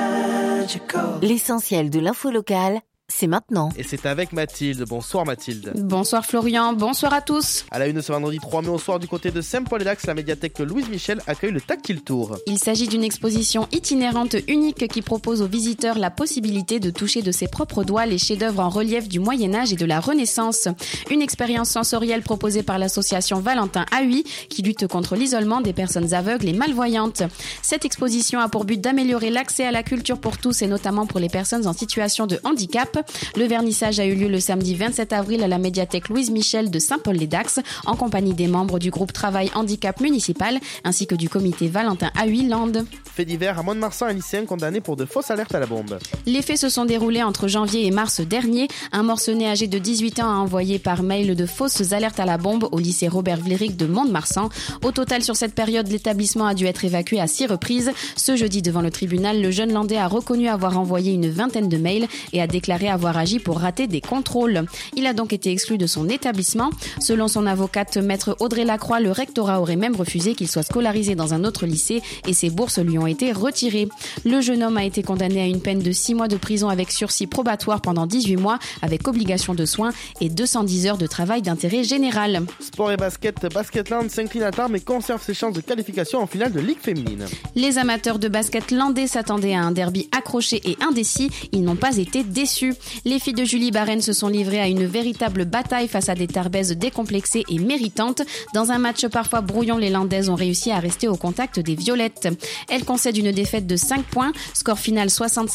magical. L'essentiel de l'info locale, c'est maintenant. Et c'est avec Mathilde. Bonsoir Mathilde. Bonsoir Florian, bonsoir à tous. À la une ce vendredi 3 mai au soir du côté de Saint-Paul-et-Dax, la médiathèque Louise Michel accueille le Tactile Tour. Il s'agit d'une exposition itinérante unique qui propose aux visiteurs la possibilité de toucher de ses propres doigts les chefs-d'œuvre en relief du Moyen-Âge et de la Renaissance. Une expérience sensorielle proposée par l'association Valentin Ahuy qui lutte contre l'isolement des personnes aveugles et malvoyantes. Cette exposition a pour but d'améliorer l'accès à la culture pour tous et notamment pour les personnes en situation de handicap. Le vernissage a eu lieu le samedi 27 avril à la médiathèque Louise Michel de Saint-Paul-les-Dax en compagnie des membres du groupe Travail Handicap Municipal ainsi que du comité Valentin Ahuy Land. Fait divers à Mont-de-Marsan, un lycéen condamné pour de fausses alertes à la bombe. Les faits se sont déroulés entre janvier et mars dernier. Un morcené âgé de 18 ans a envoyé par mail de fausses alertes à la bombe au lycée Robert Vléric de Mont-de-Marsan. Au total, sur cette période, l'établissement a dû être évacué à 6 reprises. Ce jeudi, devant le tribunal, le jeune Landais a reconnu avoir envoyé une vingtaine de mails et a déclaré avoir agi pour rater des contrôles. Il a donc été exclu de son établissement. Selon son avocate, maître Audrey Lacroix, le rectorat aurait même refusé qu'il soit scolarisé dans un autre lycée et ses bourses lui ont été retirées. Le jeune homme a été condamné à une peine de 6 mois de prison avec sursis probatoire pendant 18 mois avec obligation de soins et 210 heures de travail d'intérêt général. Sport et basket, Basketland s'incline à Tarbes mais conserve ses chances de qualification en finale de Ligue féminine. Les amateurs de basket landais s'attendaient à un derby accroché et indécis. Ils n'ont pas été déçus. Les filles de Julie Barren se sont livrées à une véritable bataille face à des Tarbaises décomplexées et méritantes. Dans un match parfois brouillon, les Landaises ont réussi à rester au contact des Violettes. Elles concèdent une défaite de 5 points, score final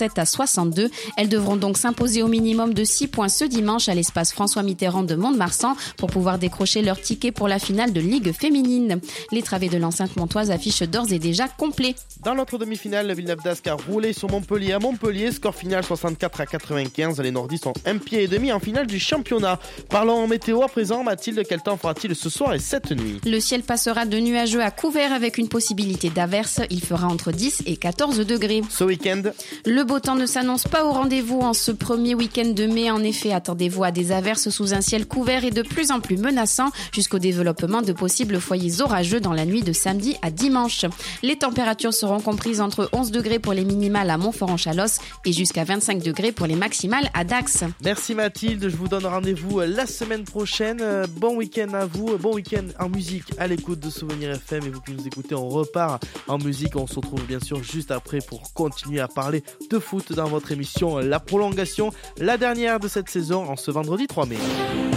67-62. Elles devront donc s'imposer au minimum de 6 points ce dimanche à l'espace François Mitterrand de Mont-de-Marsan pour pouvoir décrocher leur ticket pour la finale de Ligue féminine. Les travées de l'enceinte montoise affichent d'ores et déjà complet. Dans l'autre demi-finale, le Villeneuve d'Ascq a roulé sur Montpellier à Montpellier, score final 64-95. 15, les nordistes ont un pied et demi en finale du championnat. Parlons en météo à présent. Mathilde, quel temps fera-t-il ce soir et cette nuit? Le ciel passera de nuageux à couvert avec une possibilité d'averse. Il fera entre 10 et 14 degrés. Ce week-end, le beau temps ne s'annonce pas au rendez-vous en ce premier week-end de mai. En effet, attendez-vous à des averses sous un ciel couvert et de plus en plus menaçant jusqu'au développement de possibles foyers orageux dans la nuit de samedi à dimanche. Les températures seront comprises entre 11 degrés pour les minimales à Montfort-en-Chalosse et jusqu'à 25 degrés pour les maximales à Dax. Merci Mathilde, je vous donne rendez-vous la semaine prochaine. Bon week-end à vous, bon week-end en musique à l'écoute de Souvenir FM. Et vous qui nous écoutez, on repart en musique. On se retrouve bien sûr juste après pour continuer à parler de foot dans votre émission La Prolongation, la dernière de cette saison en ce vendredi 3 mai.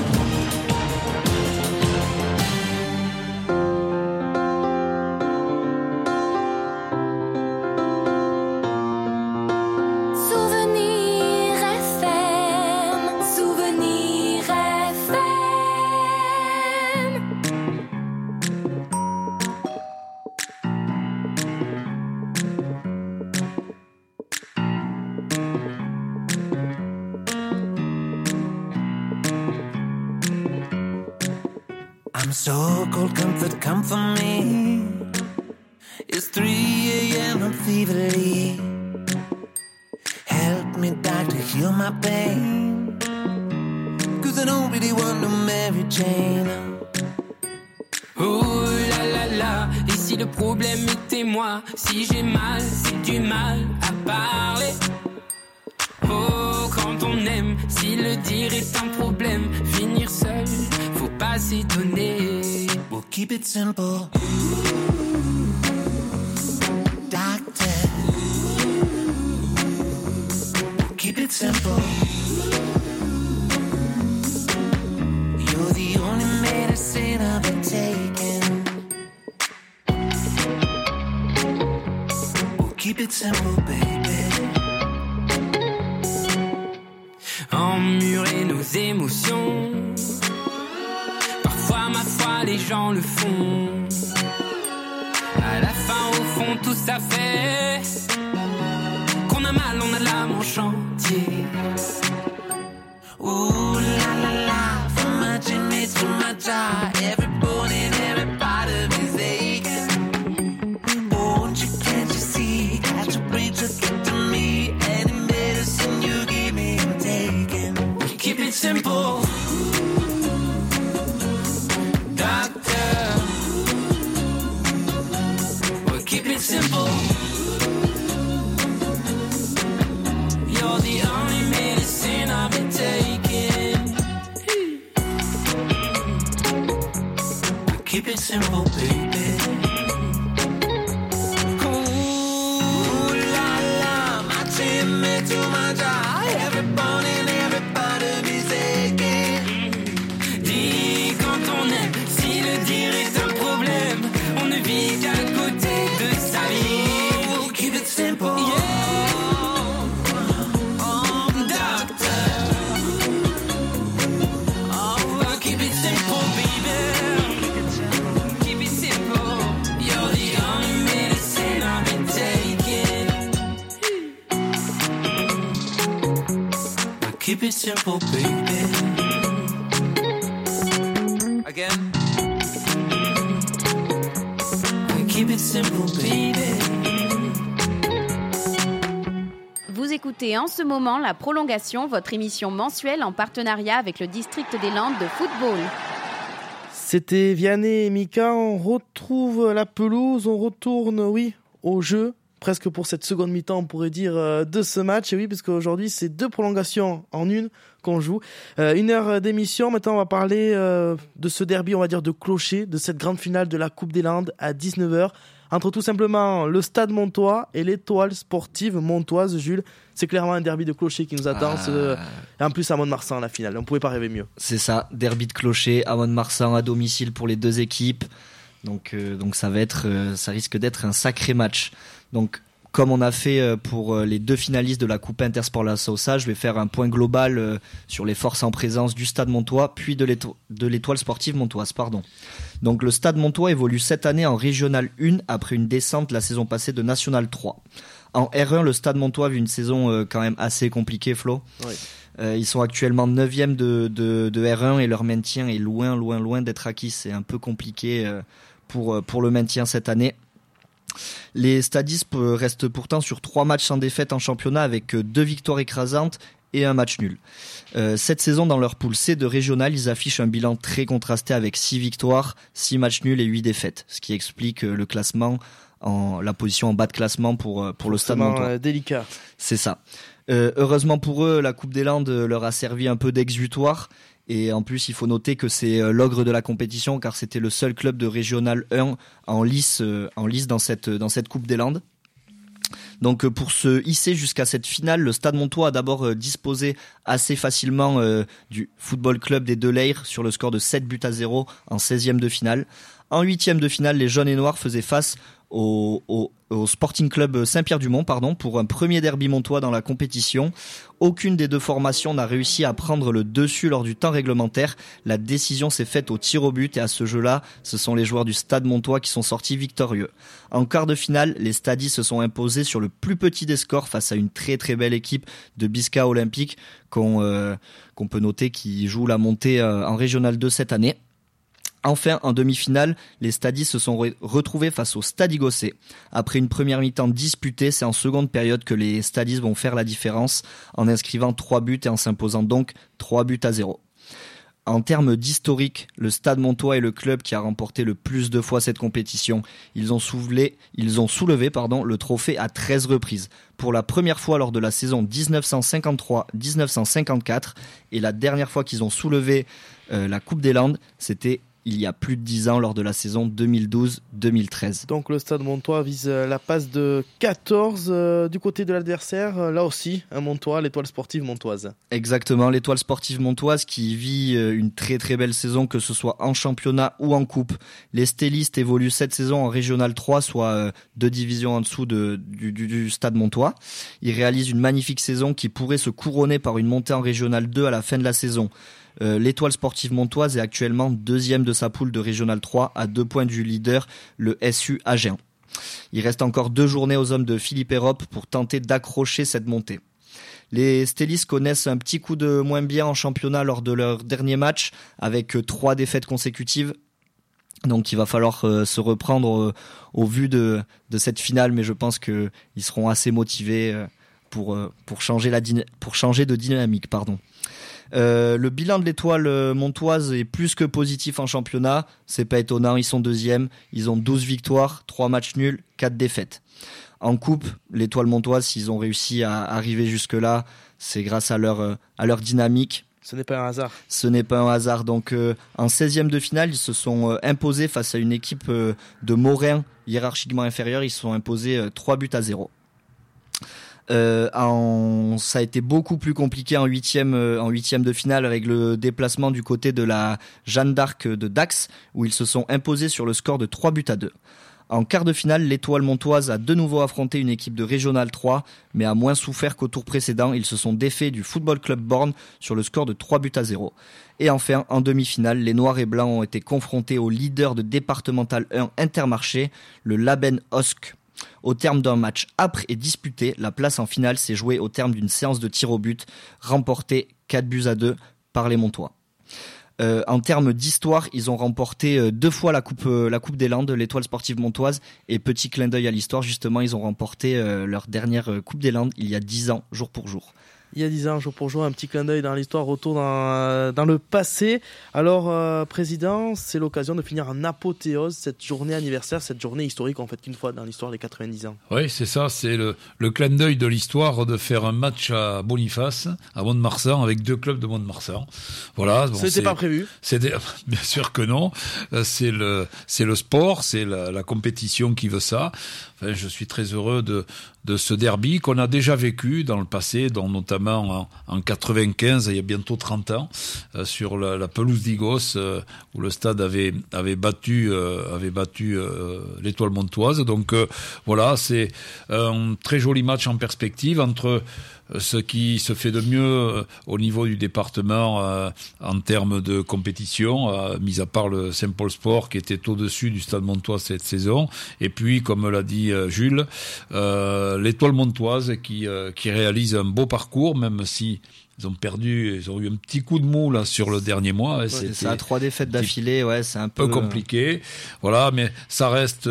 I'm so cold, comfort, come for me. It's 3 a.m. I'm feverly. Help me, doctor, heal my pain. Cause I don't really want no Mary Jane. Oh là là là, et si le problème était moi? Si j'ai mal, c'est du mal à parler. Oh, quand on aime, si le dire est un problème, finir seul, faut pas s'étonner. We'll keep it simple. Doctor, we'll keep it simple. You're the only medicine I've been taking. We'll keep it simple, baby. Emmurer nos émotions. Parfois, ma foi, les gens le font. À la fin, au fond, tout ça fait qu'on a mal, on a l'âme en chantier. Ooh la la la, from my chimney to my jaw, every bone and every part of me's aching. Won't you, can't you see? Got your brain to get to me. Any medicine you give me, I'm taking. Keep it simple, doctor. We'll keep it simple. You're the only medicine I've been taking. We'll keep it simple, baby. Ooh la la, my chimney to my jaw, every bone and every part of me's aching. Dis quand on aime, si le dire est un problème, on ne vit qu'à côté de sa vie. We'll keep it simple. Keep it simple, baby. Again. Keep it simple, baby. Vous écoutez en ce moment La Prolongation, votre émission mensuelle en partenariat avec le District des Landes de football. C'était Vianney et Mika, on retrouve la pelouse, on retourne, oui, au jeu. Presque pour cette seconde mi-temps, on pourrait dire, de ce match. Et oui, parce qu'aujourd'hui, c'est 2 prolongations en une qu'on joue. 1 heure d'émission. Maintenant, on va parler de ce derby, on va dire, de clocher, de cette grande finale de la Coupe des Landes à 19h. Entre tout simplement le Stade Montois et l'Étoile Sportive Montoise, Jules. C'est clairement un derby de clocher qui nous attend. Et en plus, à Mont-de-Marsan, la finale. On ne pouvait pas rêver mieux. C'est ça, derby de clocher à Mont-de-Marsan, à domicile pour les 2 équipes. Donc ça risque d'être un sacré match. Donc, comme on a fait pour les 2 finalistes de la Coupe Intersport La Saussa, je vais faire un point global sur les forces en présence du Stade Montois, puis de l'Étoile Sportive Montoise. Donc, le Stade Montois évolue cette année en Régional 1 après une descente la saison passée de National 3. En R1, le Stade Montois a vu une saison quand même assez compliquée, Flo. Oui. Ils sont actuellement 9e de R1 et leur maintien est loin d'être acquis. C'est un peu compliqué pour le maintien cette année. Les Stadistes restent pourtant sur 3 matchs sans défaite en championnat avec 2 victoires écrasantes et un match nul. Cette saison, dans leur poule C de régional, ils affichent un bilan très contrasté avec 6 victoires, 6 matchs nuls et 8 défaites, ce qui explique le classement, la position en bas de classement pour le Stade Montois. Délicat. C'est ça. Heureusement pour eux, la Coupe des Landes leur a servi un peu d'exutoire. Et en plus, il faut noter que c'est l'ogre de la compétition, car c'était le seul club de Régional 1 en lice dans cette Coupe des Landes. Donc pour se hisser jusqu'à cette finale, le Stade Montois a d'abord disposé assez facilement du Football Club des Deux-Leyres sur le score de 7-0 en 16e de finale. En 8e de finale, les jaunes et noirs faisaient face au Sporting Club Saint-Pierre-du-Mont, pour un premier derby montois dans la compétition. Aucune des deux formations n'a réussi à prendre le dessus lors du temps réglementaire. La décision s'est faite au tir au but et à ce jeu-là, ce sont les joueurs du Stade Montois qui sont sortis victorieux. En quart de finale, les Stadis se sont imposés sur le plus petit des scores face à une très très belle équipe de Bisca Olympique qu'on peut noter qui joue la montée en Régional 2 cette année. Enfin, en demi-finale, les Stadis se sont retrouvés face au Stade Gossé. Après une première mi-temps disputée, c'est en seconde période que les Stadis vont faire la différence en inscrivant 3 buts et en s'imposant donc 3-0. En termes d'historique, le Stade Montois est le club qui a remporté le plus de fois cette compétition. Ils ont soulevé le trophée à 13 reprises. Pour la première fois lors de la saison 1953-1954 et la dernière fois qu'ils ont soulevé la Coupe des Landes, c'était il y a plus de 10 ans lors de la saison 2012-2013. Donc le Stade Montois vise la passe de 14 du côté de l'adversaire. Là aussi, un Montois, l'Étoile Sportive Montoise. Exactement, l'Étoile Sportive Montoise qui vit une très très belle saison, que ce soit en championnat ou en coupe. Les Stellistes évoluent cette saison en Régional 3, soit 2 divisions en dessous du Stade Montois. Ils réalisent une magnifique saison qui pourrait se couronner par une montée en Régional 2 à la fin de la saison. L'Étoile Sportive Montoise est actuellement 2e de sa poule de Régional 3 à 2 points du leader, le SU Agen. Il reste encore 2 journées aux hommes de Philippe Europe pour tenter d'accrocher cette montée. Les Stellis connaissent un petit coup de moins bien en championnat lors de leur dernier match avec 3 défaites consécutives. Donc il va falloir se reprendre au vu de cette finale, mais je pense qu'ils seront assez motivés pour changer de dynamique. Le bilan de l'Étoile montoise est plus que positif en championnat. C'est pas étonnant, ils sont 2e. Ils ont 12 victoires, 3 matchs nuls, 4 défaites. En coupe, l'Étoile montoise, s'ils ont réussi à arriver jusque-là, c'est grâce à leur dynamique. Ce n'est pas un hasard. Ce n'est pas un hasard. Donc en 16e de finale, ils se sont imposés face à une équipe de Morin hiérarchiquement inférieure. Ils se sont imposés 3-0. Ça a été beaucoup plus compliqué en 8e de finale avec le déplacement du côté de la Jeanne d'Arc de Dax où ils se sont imposés sur le score de 3-2. En quart de finale, l'Étoile montoise a de nouveau affronté une équipe de Régional 3 mais a moins souffert qu'au tour précédent. Ils se sont défaits du Football Club Born sur le score de 3-0. Et enfin, en demi-finale, les Noirs et Blancs ont été confrontés au leader de départemental 1 Intermarché, le Laben Osk. Au terme d'un match âpre et disputé, la place en finale s'est jouée au terme d'une séance de tir au but, remportée 4-2 par les Montois. En termes d'histoire, ils ont remporté 2 fois la coupe des Landes, l'Étoile Sportive Montoise, et petit clin d'œil à l'histoire, justement, ils ont remporté leur dernière Coupe des Landes il y a 10 ans, jour pour jour. Il y a 10 ans, jour pour jour, un petit clin d'œil dans l'histoire, retour dans le passé. Alors, Président, c'est l'occasion de finir en apothéose cette journée anniversaire, cette journée historique, en fait, qu'une fois dans l'histoire des 90 ans. Oui, c'est ça, c'est le clin d'œil de l'histoire de faire un match à Boniface, à Mont-de-Marsan, avec 2 clubs de Mont-de-Marsan. Voilà. Bon, c'était pas prévu. C'était, bien sûr que non. C'est le sport, c'est la compétition qui veut ça. Enfin, je suis très heureux de ce derby qu'on a déjà vécu dans le passé, dont notamment en 95, il y a bientôt 30 ans, sur la pelouse d'Igos, où le stade avait battu l'Étoile montoise. Donc voilà, c'est un très joli match en perspective entre ce qui se fait de mieux au niveau du département en termes de compétition, mis à part le Saint-Paul Sport qui était au-dessus du Stade Montois cette saison. Et puis, comme l'a dit Jules, l'Étoile Montoise qui réalise un beau parcours, même si ils ont eu un petit coup de mou là sur le dernier mois. C'est ça, 3 défaites d'affilée, ouais, c'est un peu compliqué. Voilà, mais ça reste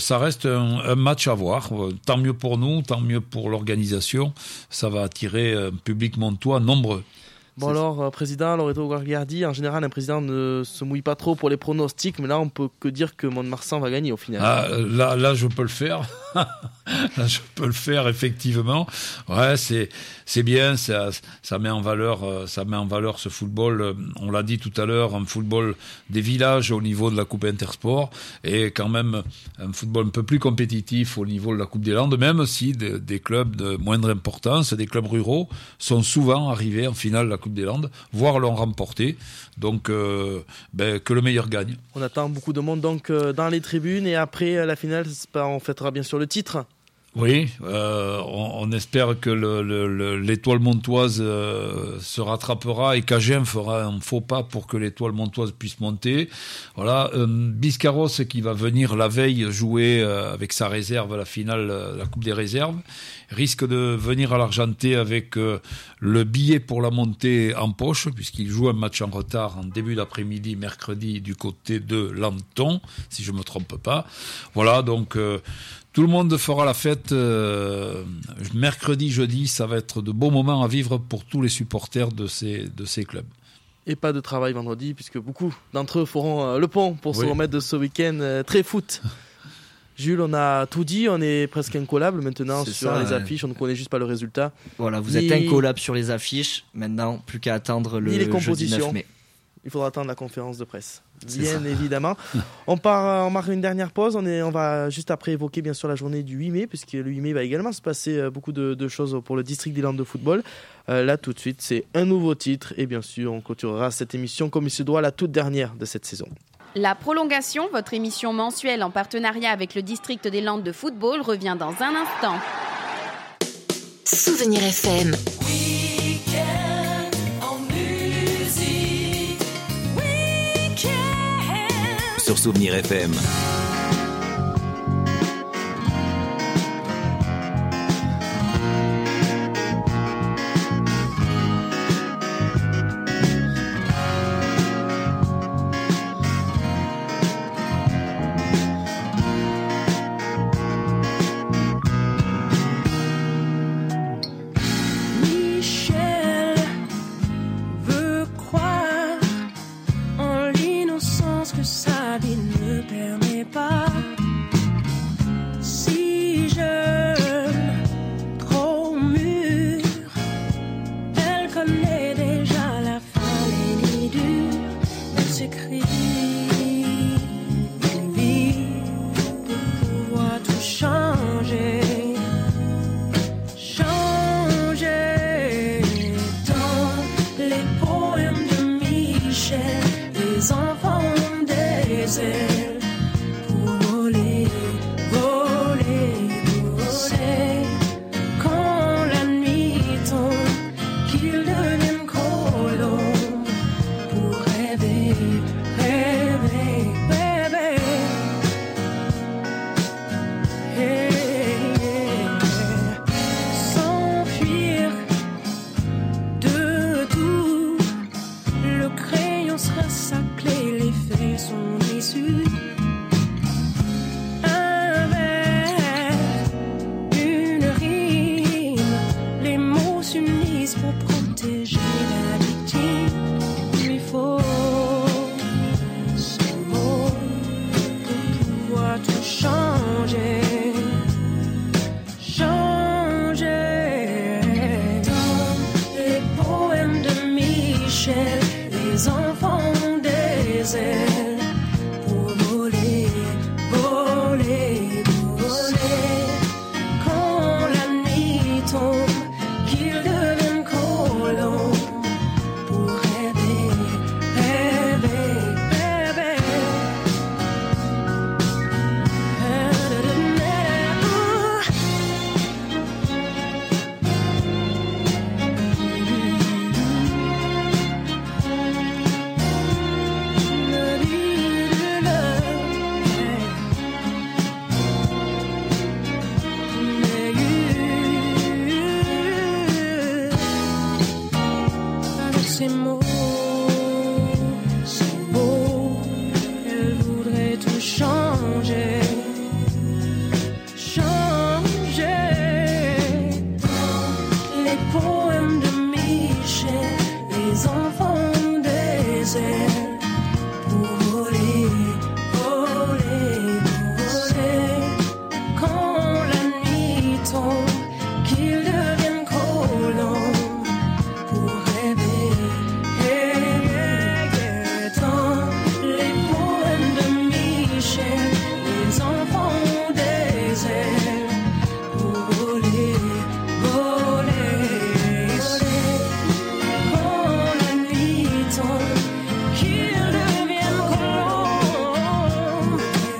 un match à voir. Tant mieux pour nous, tant mieux pour l'organisation. Ça va attirer un public montois nombreux. Bon alors, président Loreto Guardi, en général, un président ne se mouille pas trop pour les pronostics, mais là, on peut que dire que Mont-de-Marsan va gagner au final. Là, je peux le faire. Là, je peux le faire, effectivement. Ouais, c'est bien, ça met en valeur ce football. On l'a dit tout à l'heure, un football des villages au niveau de la Coupe Intersport et quand même un football un peu plus compétitif au niveau de la Coupe des Landes, même si des clubs de moindre importance, des clubs ruraux, sont souvent arrivés en finale de la Coupe des Landes, voire l'ont remporté. Donc, que le meilleur gagne. On attend beaucoup de monde donc dans les tribunes et après la finale, on fêtera bien sûr le titre. Oui, on espère que l'Étoile Montoise se rattrapera et qu'Agen fera un faux pas pour que l'Étoile Montoise puisse monter. Voilà, Biscarros qui va venir la veille jouer avec sa réserve à la finale, la Coupe des réserves, risque de venir à l'Argenté avec le billet pour la montée en poche, puisqu'il joue un match en retard en début d'après-midi, mercredi, du côté de Lanton, si je me trompe pas. Voilà, donc tout le monde fera la fête mercredi, jeudi. Ça va être de beaux moments à vivre pour tous les supporters de ces clubs. Et pas de travail vendredi, puisque beaucoup d'entre eux feront le pont pour se remettre de ce week-end très foot. Jules, on a tout dit, on est presque incollable maintenant sur les affiches, on ne connaît juste pas le résultat. Voilà, vous êtes incollable sur les affiches, maintenant plus qu'à attendre le jeudi 9 mai. Il faudra attendre la conférence de presse, bien évidemment. On marque une dernière pause, on va juste après évoquer bien sûr la journée du 8 mai, puisque le 8 mai va également se passer beaucoup de choses pour le district des Landes de football. Là tout de suite, c'est un nouveau titre et bien sûr on clôturera cette émission comme il se doit, la toute dernière de cette saison. La prolongation, votre émission mensuelle en partenariat avec le district des Landes de football, revient dans un instant. Souvenir FM. Sur Souvenir FM. Que sa vie ne permet pas. font qu'ils deviennent colons pour rêver. Dans les poèmes de Michel, les enfants ont des ailes pour voler, voler, voler. Quand la nuit tombe, qu'ils deviennent colons.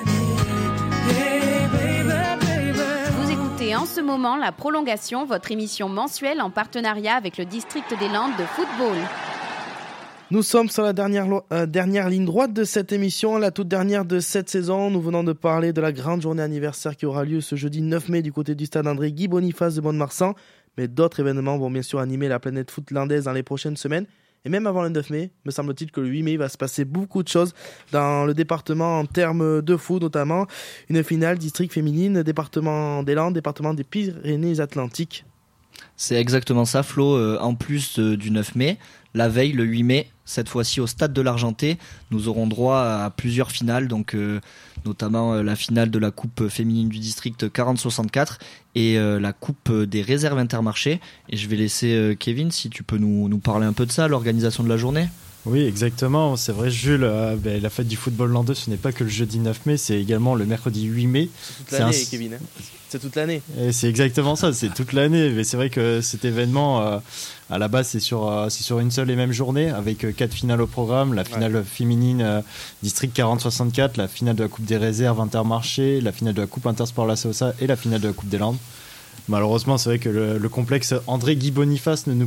Vous écoutez en ce moment la prolongation, votre émission mensuelle en partenariat avec le District des Landes de football. Nous sommes sur la dernière ligne droite de cette émission, la toute dernière de cette saison. Nous venons de parler de la grande journée anniversaire qui aura lieu ce jeudi 9 mai du côté du stade André-Guy Boniface de Mont-de-Marsan. Mais d'autres événements vont bien sûr animer la planète foot landaise dans les prochaines semaines. Et même avant le 9 mai, me semble-t-il que le 8 mai, il va se passer beaucoup de choses dans le département en termes de foot, notamment une finale district féminine, département des Landes, département des Pyrénées-Atlantiques. C'est exactement ça, Flo. En plus du 9 mai, la veille, le 8 mai, cette fois-ci au stade de l'Argenté, nous aurons droit à plusieurs finales, donc notamment la finale de la Coupe féminine du district 40-64 et la Coupe des réserves Intermarché. Et je vais laisser Kevin, si tu peux nous parler un peu de ça, l'organisation de la journée. Oui, exactement. C'est vrai, Jules, la fête du football landais, ce n'est pas que le jeudi 9 mai, c'est également le mercredi 8 mai. C'est toute l'année, Kevin. C'est toute l'année. Et c'est exactement ça, c'est toute l'année. Mais c'est vrai que cet événement, à la base, c'est sur une seule et même journée, avec 4 finales au programme. La finale féminine district 40-64, la finale de la Coupe des réserves Intermarché, la finale de la Coupe Intersport La Sausa et la finale de la Coupe des Landes. Malheureusement, c'est vrai que le complexe André-Guy Boniface ne nous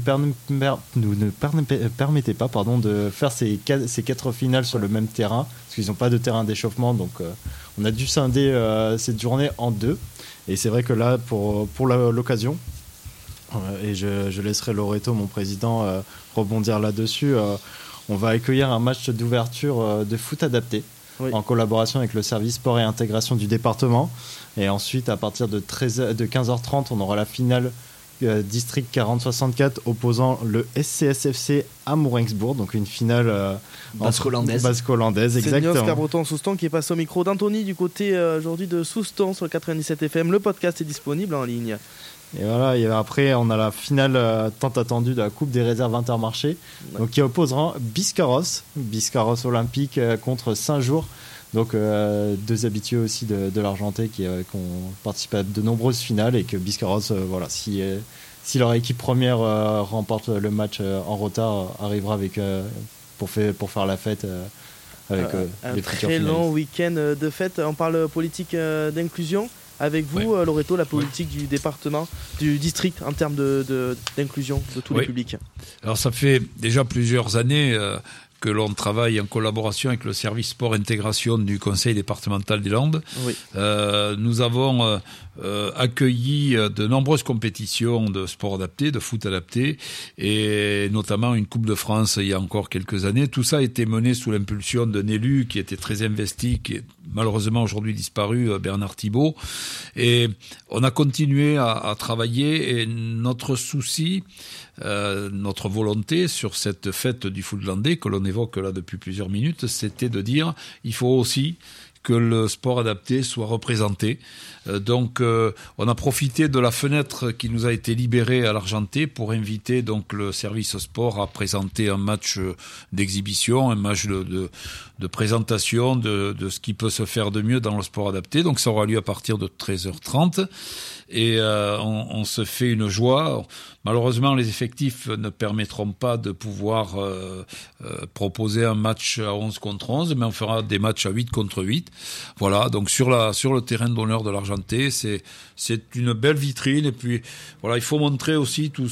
permettait pas de faire ces 4 finales sur le même terrain, parce qu'ils n'ont pas de terrain d'échauffement, donc on a dû scinder cette journée en 2. Et c'est vrai que là, pour l'occasion, et je laisserai Loreto, mon président, rebondir là-dessus, on va accueillir un match d'ouverture de foot adapté, en collaboration avec le service sport et intégration du département. Et ensuite, à partir de 15h30, on aura la finale district 40-64 opposant le SCSFC à Moringsbourg, donc une finale basco-hollandaise. Basco-hollandaise, exactement. C'est Oscar Breton-Souston qui est passé au micro d'Anthony du côté aujourd'hui de Souston sur le 97 FM. Le podcast est disponible en ligne. Et voilà, et après on a la finale tant attendue de la Coupe des réserves Intermarché, donc qui opposera Biscarrosse Olympique contre Saint-Jour. Donc 2 habitués aussi de l'Argenté qui ont participé à de nombreuses finales, et que Biscarrosse, si leur équipe première remporte le match en retard, arrivera avec pour faire la fête avec les futurs finalistes. Un très long week-end de fête. On parle politique d'inclusion. Avec vous, Loreto, la politique du département, du district en termes d'inclusion de tous les publics. Alors ça fait déjà plusieurs années que l'on travaille en collaboration avec le service sport intégration du conseil départemental des Landes. Oui. Nous avons accueilli de nombreuses compétitions de sport adapté, de foot adapté, et notamment une Coupe de France il y a encore quelques années. Tout ça a été mené sous l'impulsion d'un élu qui était très investi, qui est malheureusement aujourd'hui disparu, Bernard Thibault. Et on a continué à travailler, et notre souci, notre volonté sur cette fête du foot landais que l'on évoque là depuis plusieurs minutes, c'était de dire il faut aussi que le sport adapté soit représenté. Donc on a profité de la fenêtre qui nous a été libérée à l'Argenté pour inviter donc le service sport à présenter un match d'exhibition, un match de présentation de ce qui peut se faire de mieux dans le sport adapté. Donc ça aura lieu à partir de 13h30 et on se fait une joie. Malheureusement, les effectifs ne permettront pas de pouvoir proposer un match à 11 contre 11, mais on fera des matchs à 8 contre 8. Voilà, donc sur le terrain d'honneur de l'Argenté, c'est une belle vitrine. Et puis, voilà, il faut montrer aussi tout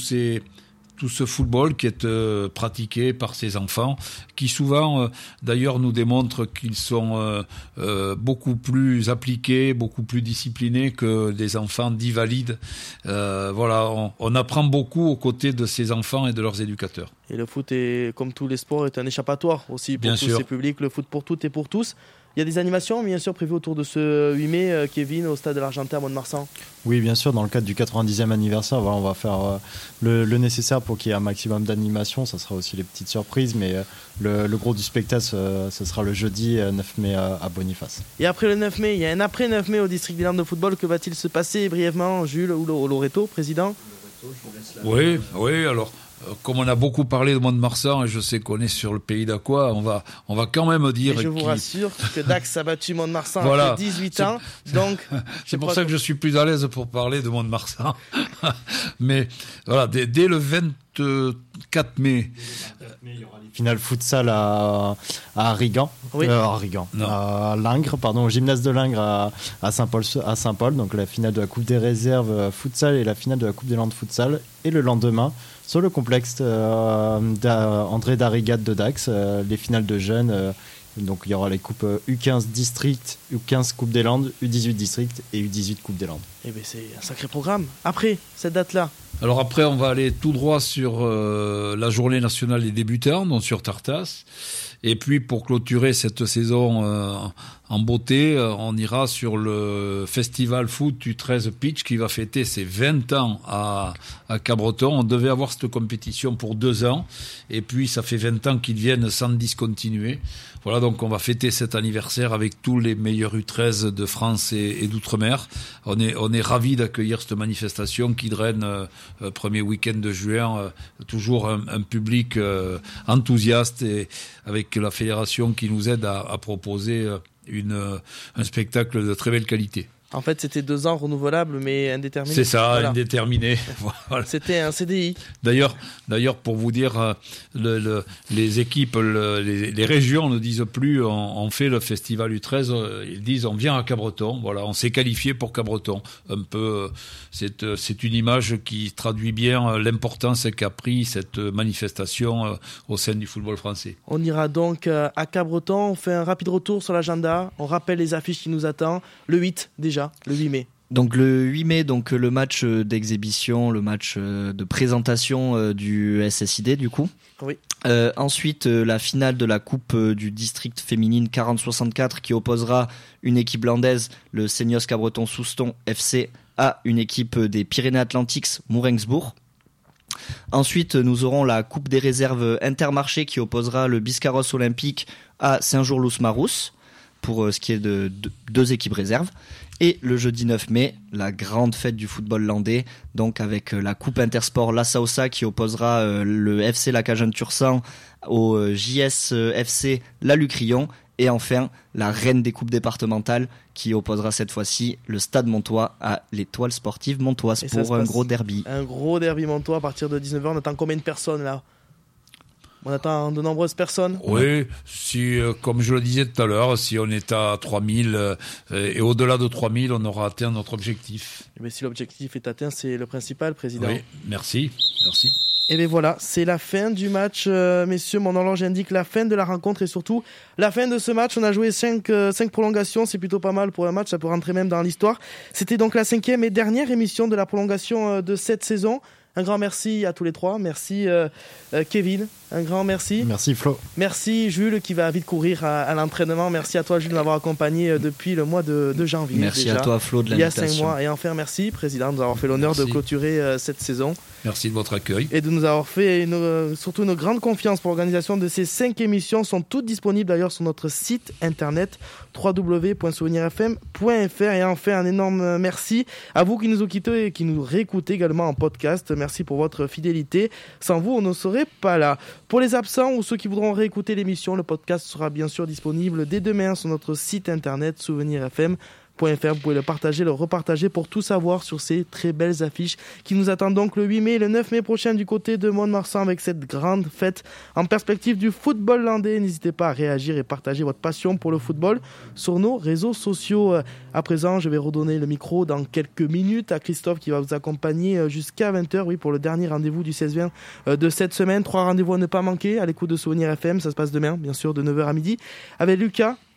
ce football qui est pratiqué par ces enfants, qui souvent, d'ailleurs, nous démontrent qu'ils sont beaucoup plus appliqués, beaucoup plus disciplinés que des enfants dits valides. Voilà, on apprend beaucoup aux côtés de ces enfants et de leurs éducateurs. Et le foot, comme tous les sports, est un échappatoire aussi pour tous ces publics. Le foot pour toutes et pour tous. Il y a des animations, bien sûr, prévues autour de ce 8 mai, Kevin, au stade de l'Argentin à Mont-de-Marsan. Oui, bien sûr, dans le cadre du 90e anniversaire, voilà, on va faire le nécessaire pour qu'il y ait un maximum d'animations. Ça sera aussi les petites surprises, mais le gros du spectacle, ce sera le jeudi 9 mai à Boniface. Et après le 9 mai, il y a un après 9 mai au district des Landes de football. Que va-t-il se passer brièvement, Jules ou Loreto, président? Oui, alors... Comme on a beaucoup parlé de Mont-de-Marsan et je sais qu'on est sur le pays d'Aqua, on va quand même dire... Et je vous rassure que Dax a battu Mont-de-Marsan voilà. après 18 ans. Donc, c'est pour ça que je suis plus à l'aise pour parler de Mont-de-Marsan. Mais voilà, dès le 24 mai... Il y aura les finales futsal à Rigan, à Lingres, au gymnase de Lingres à Saint-Paul, donc la finale de la Coupe des réserves futsal et la finale de la Coupe des Landes futsal. Et le lendemain, sur le complexe André Darrigade de Dax, les finales de jeunes. Donc il y aura les coupes U15 district, U15 Coupe des Landes, U18 district et U18 Coupe des Landes. Eh bien, c'est un sacré programme. Après cette date-là. Alors après, on va aller tout droit sur la journée nationale des débutants, donc sur Tartas. Et puis pour clôturer cette saison en beauté, on ira sur le festival foot du 13 Pitch qui va fêter ses 20 ans à Cabreton. On devait avoir cette compétition pour 2 ans et puis ça fait 20 ans qu'ils viennent sans discontinuer. Voilà, donc on va fêter cet anniversaire avec tous les meilleurs U13 de France et d'outre-mer. On est ravis d'accueillir cette manifestation qui draine premier week-end de juin, toujours un public enthousiaste et avec la fédération qui nous aide à proposer un spectacle de très belle qualité. En fait, c'était 2 ans renouvelables, mais indéterminés. C'est ça, voilà. Indéterminé. Voilà. C'était un CDI. D'ailleurs, pour vous dire, les équipes, les régions ne disent plus on fait le festival U13, ils disent on vient à Cabreton. Voilà, on s'est qualifié pour Cabreton. Un peu, c'est une image qui traduit bien l'importance qu'a pris cette manifestation au sein du football français. On ira donc à Cabreton. On fait un rapide retour sur l'agenda. On rappelle les affiches qui nous attendent. Le 8 déjà. Le 8 mai. Donc le 8 mai, le match d'exhibition, le match de présentation du SSID du coup. Oui. Ensuite, la finale de la Coupe du district féminine 40-64 qui opposera une équipe landaise, le Seignos Cabreton-Souston FC, à une équipe des Pyrénées-Atlantiques, Mouringsbourg. Ensuite, nous aurons la Coupe des réserves Intermarché qui opposera le Biscarrosse Olympique à Saint-Jour-Lous-Marousse pour ce qui est de 2 équipes réserves. Et le jeudi 9 mai, la grande fête du football landais, donc avec la Coupe Intersport La Sausa qui opposera le FC La Cajun-Tursan au JS FC La Lucrion. Et enfin, la reine des coupes départementales qui opposera cette fois-ci le Stade Montois à l'Étoile Sportive Montoise pour un gros derby. Un gros derby montois à partir de 19h. On attend combien de personnes là ? On attend de nombreuses personnes. Oui, si, comme je le disais tout à l'heure, si on est à 3000 et au-delà de 3000, on aura atteint notre objectif. Mais si l'objectif est atteint, c'est le principal, Président. Oui, merci. Et bien voilà, c'est la fin du match, messieurs. Mon horloge indique la fin de la rencontre et surtout la fin de ce match. On a joué 5 prolongations, c'est plutôt pas mal pour un match, ça peut rentrer même dans l'histoire. C'était donc la 5e et dernière émission de la prolongation de cette saison. Un grand merci à tous les 3. Merci Kevin, un grand merci. Merci Flo. Merci Jules qui va vite courir à l'entraînement. Merci à toi Jules de m'avoir accompagné depuis le mois de janvier. Merci déjà, à toi Flo de l'invitation. Il y a 5 mois. Et enfin merci Président de nous avoir fait l'honneur de clôturer cette saison. Merci de votre accueil. Et de nous avoir fait surtout une grande confiance pour l'organisation de ces 5 émissions. Sont toutes disponibles d'ailleurs sur notre site internet www.souvenirfm.fr. Et enfin un énorme merci à vous qui nous écoutez et qui nous réécoutez également en podcast. Merci pour votre fidélité. Sans vous, on ne serait pas là. Pour les absents ou ceux qui voudront réécouter l'émission, le podcast sera bien sûr disponible dès demain sur notre site internet souvenirfm.fr. Vous pouvez le partager, le repartager pour tout savoir sur ces très belles affiches qui nous attendent donc le 8 mai et le 9 mai prochain du côté de Mont-de-Marsan avec cette grande fête en perspective du football landais. N'hésitez pas à réagir et partager votre passion pour le football sur nos réseaux sociaux. À présent, je vais redonner le micro dans quelques minutes à Christophe qui va vous accompagner jusqu'à 20h, oui, pour le dernier rendez-vous du 16-20 de cette semaine. 3 rendez-vous à ne pas manquer à l'écoute de Souvenir FM. Ça se passe demain, bien sûr, de 9h à midi avec Lucas,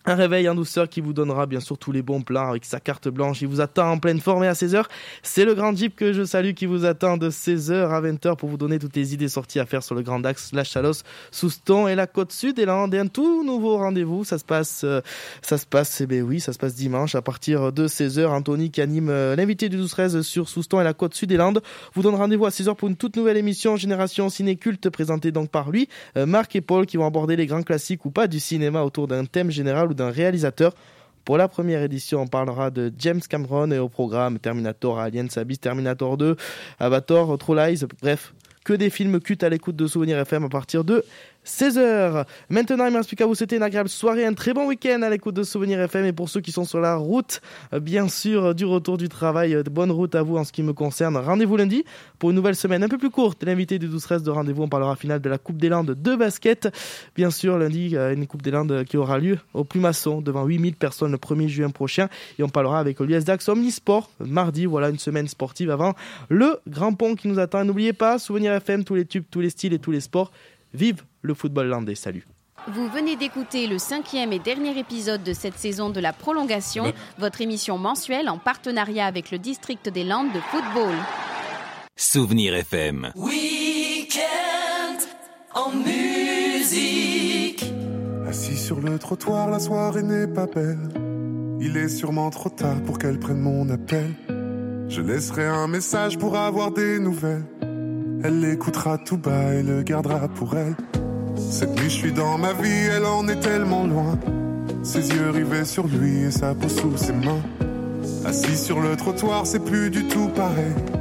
Un réveil en douceur qui vous donnera bien sûr tous les bons plans avec sa carte blanche. Il vous attend en pleine forme et à 16h, c'est le Grand Jeep que je salue qui vous attend de 16h à 20h pour vous donner toutes les idées sorties à faire sur le Grand Axe, la Chalosse, Souston et la Côte Sud. Et là, un tout nouveau rendez-vous. Ça se passe dimanche à partir de 16h. Anthony qui anime l'invité du 12-13 sur Souston et la Côte Sud des Landes vous donne rendez-vous à 16h pour une toute nouvelle émission Génération Ciné Culte présentée donc par lui, Marc et Paul qui vont aborder les grands classiques ou pas du cinéma autour d'un thème général ou d'un réalisateur. Pour la première édition, on parlera de James Cameron et au programme Terminator, Aliens, Abyss, Terminator 2, Avatar, True Lies, bref, que des films cultes à l'écoute de Souvenir FM à partir de 16h. Maintenant, il ne me reste plus qu'à vous souhaiter une agréable soirée, un très bon week-end à l'écoute de Souvenir FM. Et pour ceux qui sont sur la route, bien sûr, du retour du travail, bonne route à vous en ce qui me concerne. Rendez-vous lundi pour une nouvelle semaine un peu plus courte. L'invité du 12-13 de rendez-vous, on parlera finale de la Coupe des Landes de basket. Bien sûr, lundi, une Coupe des Landes qui aura lieu au Plumasson devant 8000 personnes le 1er juin prochain. Et on parlera avec l'US Dax Omnisport mardi. Voilà une semaine sportive avant le Grand Pont qui nous attend. Et n'oubliez pas, Souvenir FM, tous les tubes, tous les styles et tous les sports. Vive le football landais, salut. Vous venez d'écouter le 5e et dernier épisode de cette saison de la prolongation, votre émission mensuelle en partenariat avec le district des Landes de football. Souvenir FM. Week-end en musique. Assis sur le trottoir, la soirée n'est pas belle. Il est sûrement trop tard pour qu'elle prenne mon appel. Je laisserai un message pour avoir des nouvelles. Elle l'écoutera tout bas et le gardera pour elle. Cette nuit je suis dans ma vie, elle en est tellement loin. Ses yeux rivés sur lui et sa peau sous ses mains. Assis sur le trottoir, c'est plus du tout pareil.